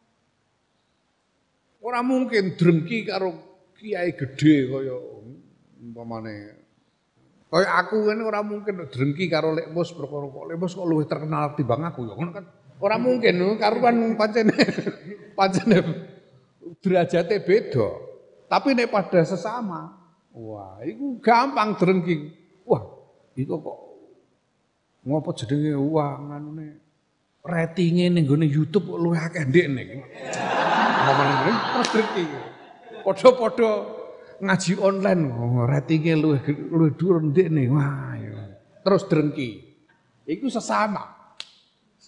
ora mungkin drengki karo kiai gede kaya umpamane. Kaya aku kan ora mungkin drengki karo Lekmus perkara kok Lekmus kok luwih terkenal timbang aku ya ngono kan. Ora mungkin karuan pancene pancene derajate beda. Tapi nek pada sesama, wah iku gampang drengki. Wah, iku kok ngopo jenenge wah nganune ratinge ning gone YouTube kok luwih akeh ndekne. Ngomong ngene terus drengki. Padha-padha ngaji online oh, ratingnya luwih luwih dhuwur ndekne. Wah, ya. Terus drengki. Iku sesama.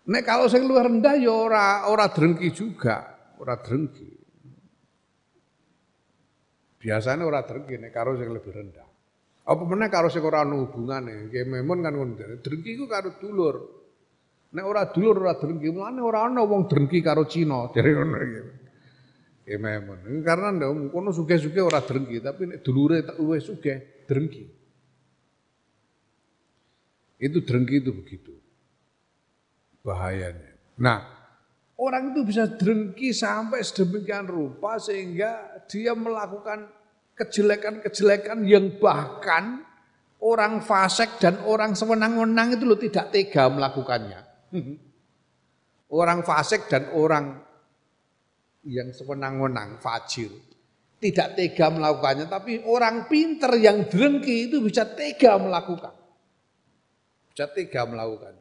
Nek kalau sing luwih rendah ya ora ora drengki juga, ora drengki. Biasanya ora drengki nek karo sing lebih rendah. Apa meneh karo sing ora ono hubungane, nggih memon kan ngono. Drengki ku karo dulur. Nek ora dulur ora drengki, mulane ora ana wong drengki karo Cina, jare ngono iki. Nggih memon. Karena ndek kono sugih-sugih ora drengki, tapi nek dulure luwih sugih drengki. Itu drengki itu begitu. Bahayanya. Nah, orang itu bisa drengki sampai sedemikian rupa sehingga dia melakukan kejelekan-kejelekan yang bahkan orang fasik dan orang sewenang-wenang itu loh tidak tega melakukannya. Orang fasik dan orang yang sewenang-wenang, fajir, tidak tega melakukannya, tapi orang pinter yang drengki itu bisa tega melakukan. Bisa tega melakukannya.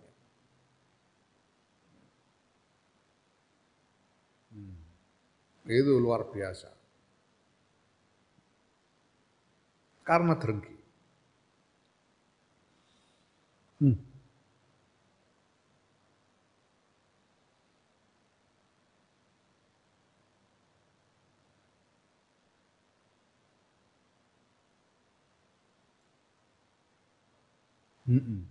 Itu luar biasa. Karena drengki. Hmm. Hmm.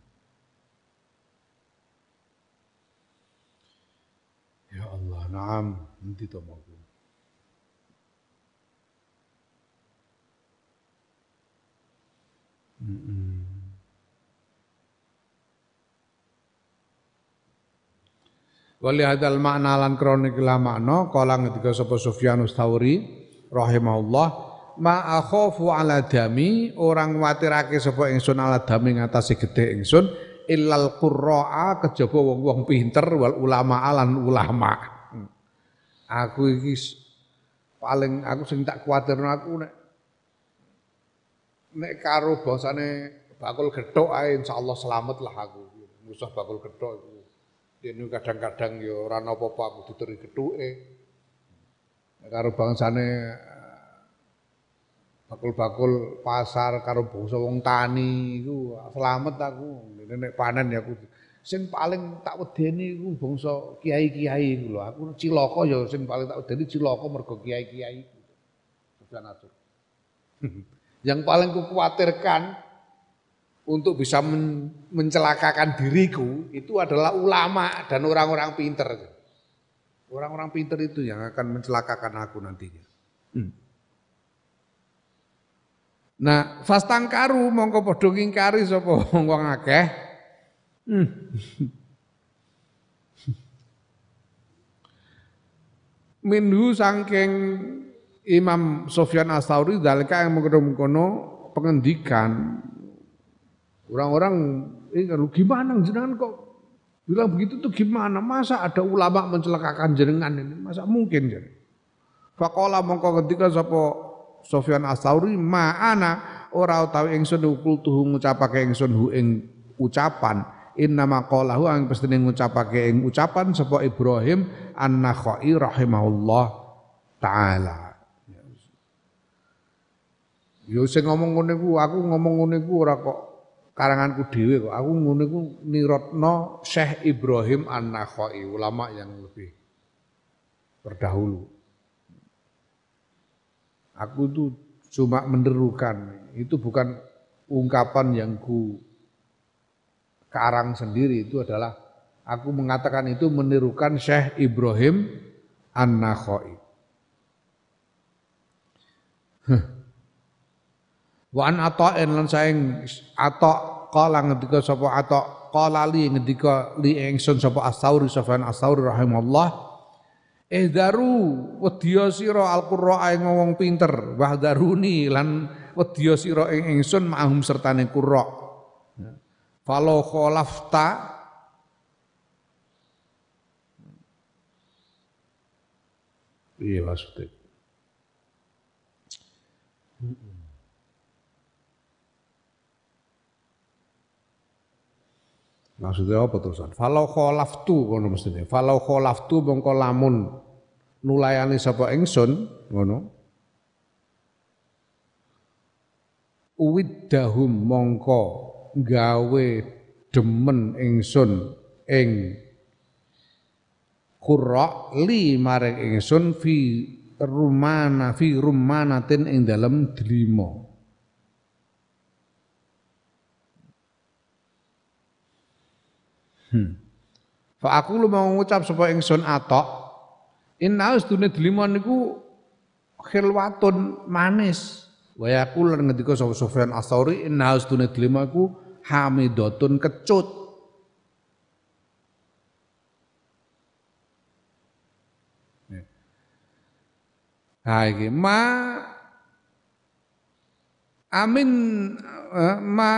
Ya Allah, naam, nanti tomaku. Mm-mm. Wali hadal makna lan kronik la makna kala ngendika sapa Sufyanus Tsauri rahimahullah ma akhafu ala dami orang watirake sapa ingsun ala dami ngatasi gedhe ingsun illal qurra'a kejaba wong-wong pinter wal ulama lan ulama. Aku iki paling aku sing tak kuwatirno aku nek nek karo basane bakul gethuk ae insyaallah selamat lah aku. Musuh bakul gethuk iku. Dene kadang-kadang ya ora napa-apa aku diteri gethuke. Nek karo bangsane bakul-bakul pasar karo bangsa wong tani iku selamat aku. Nek panen ya aku sing paling tak wedeni iku bangsa kiai-kiai iku lho. Aku cilaka ya sing paling tak wedeni cilaka mergo kiai-kiai iku. Sufyan Atsur. Yang paling kukhawatirkan untuk bisa men mencelakakan diriku itu adalah ulama dan orang-orang pinter. Orang-orang pinter itu yang akan mencelakakan aku nantinya. Hmm. Nah, fastangkaru mongko padha ngingkari sapa wong akeh. Hmm. Minhu saking Imam Sufyan Ats-Tsauri dalika yang mengkono pengendikan orang-orang ini gimana jenengan kok bilang begitu tuh gimana? Masa ada ulama mencelakakan jenengan ini? Masa mungkin jadi? Faqala mongko ketika sapa Sufyan Ats-Tsauri ma'ana ora utawi ingsun kultuhu ngucapake ingsun hu ing ucapan innama qalahu ang pestine ngucapake ing ucapan sapa Ibrahim An-Nakhai rahimahullah taala. Yo sing ngomong ngene ku aku ngomong ngene ku ora kok karanganku dhewe kok. Aku ngene ku niratna Syekh Ibrahim An-Nakhai, ulama yang lebih terdahulu. Aku itu cuma menerukan, itu bukan ungkapan yang ku karang sendiri, itu adalah aku mengatakan itu menirukan Syekh Ibrahim An-Nakhai. Wa an ata'in lan saing ata' qala ngendika sapa ata' qala li ngendika li ingsun sapa Ats-Tsauri Sufyan Ats-Tsauri rahimahullah ihdaru wedya sira al-qurra ing wong pinter wahdaruni lan wedya sira ing ingsun ma'hum sertane qurra falo khalafta iya maksudnya maksudnya apa terusan? Falau kholaftu ngono mestine. Falau kholaftu mongko lamun nulayani sapa ingsun ngono. Uwiddahum mongko gawe demen ingsun ing qurra li maring ingsun fi rumana fi rumanatin ing dalem delima. Hmm. Fa aku lu mau ngucap sapa ingsun atok inna astune delima niku khilwatun manis. Wa yaqul lan ngendika sapa Sufyan Ats-Tsauri inna astune delima iku hamidatun kecut. Ha iki ma amin uh, ma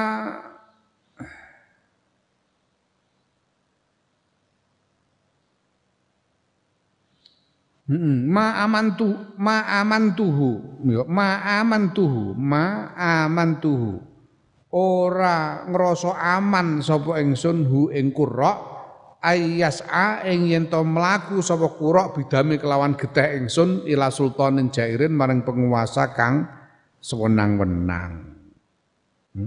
Hmm, ma amantu ma amantuhu ma amantuhu ma amantuhu ora ngrasa aman sapa ingsun hu ing qurra ayyas'a ing yen to mlaku sapa qurra bidame kelawan getih ingsun ila sultanin jairin maring penguasa kang sewenang-wenang. Hmm?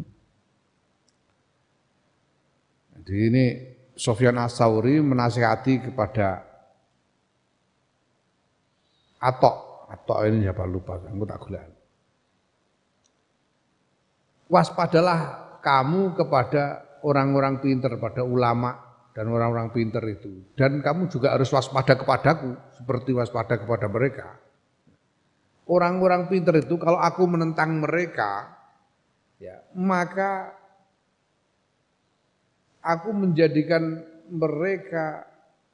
Jadi ini Sufyan Ats-Tsauri menasihati kepada Atok, Atok ini siapa lupa, aku tak gula. Waspadalah kamu kepada orang-orang pinter, pada ulama dan orang-orang pinter itu. Dan kamu juga harus waspada kepadaku, seperti waspada kepada mereka. Orang-orang pinter itu kalau aku menentang mereka, ya, maka aku menjadikan mereka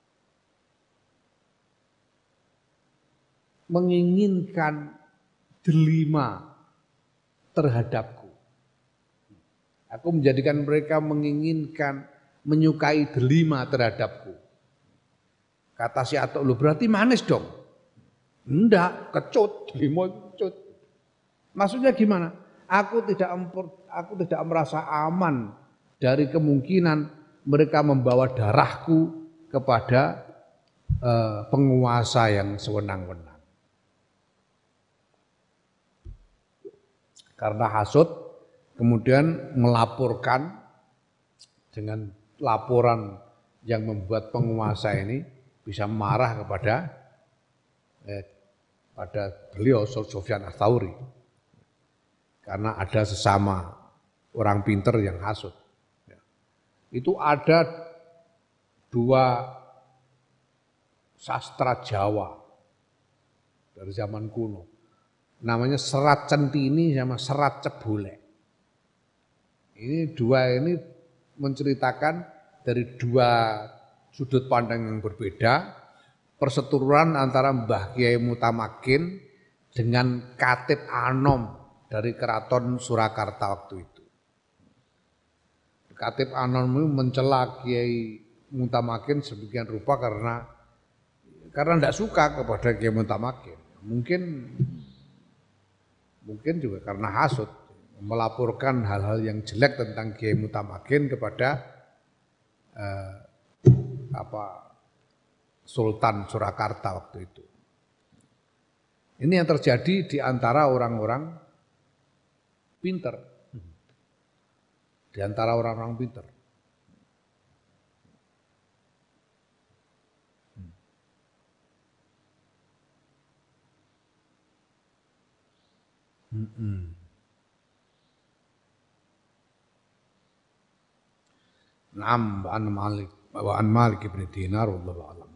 menginginkan delima terhadapku. Aku menjadikan mereka menginginkan, menyukai delima terhadapku. Kata si Atok, lu berarti manis dong? Enggak, kecut, delima kecut. Maksudnya gimana? Aku tidak aku tidak merasa aman dari kemungkinan mereka membawa darahku kepada uh, penguasa yang sewenang-wenang. Karena hasud, kemudian melaporkan dengan laporan yang membuat penguasa ini bisa marah kepada eh, pada beliau Sufyan Ats-Tsauri. Karena ada sesama orang pinter yang hasud. Itu ada dua sastra Jawa dari zaman kuno. Namanya Serat Centini sama Serat Cebolek. Ini dua ini menceritakan dari dua sudut pandang yang berbeda, perseteruan antara Mbah Kyai Mutamakin dengan Katib Anom dari Keraton Surakarta waktu itu. Katib Anom mencela Kyai Mutamakin sedemikian rupa karena karena tidak suka kepada Kyai Mutamakin. Mungkin Mungkin juga karena hasud, melaporkan hal-hal yang jelek tentang Kyai Mutamakin kepada eh, apa Sultan Surakarta waktu itu. Ini yang terjadi di antara orang-orang pinter, di antara orang-orang pinter. Hmm. Naam an Malik wa an Malik bin Dinar wallahu a'lam.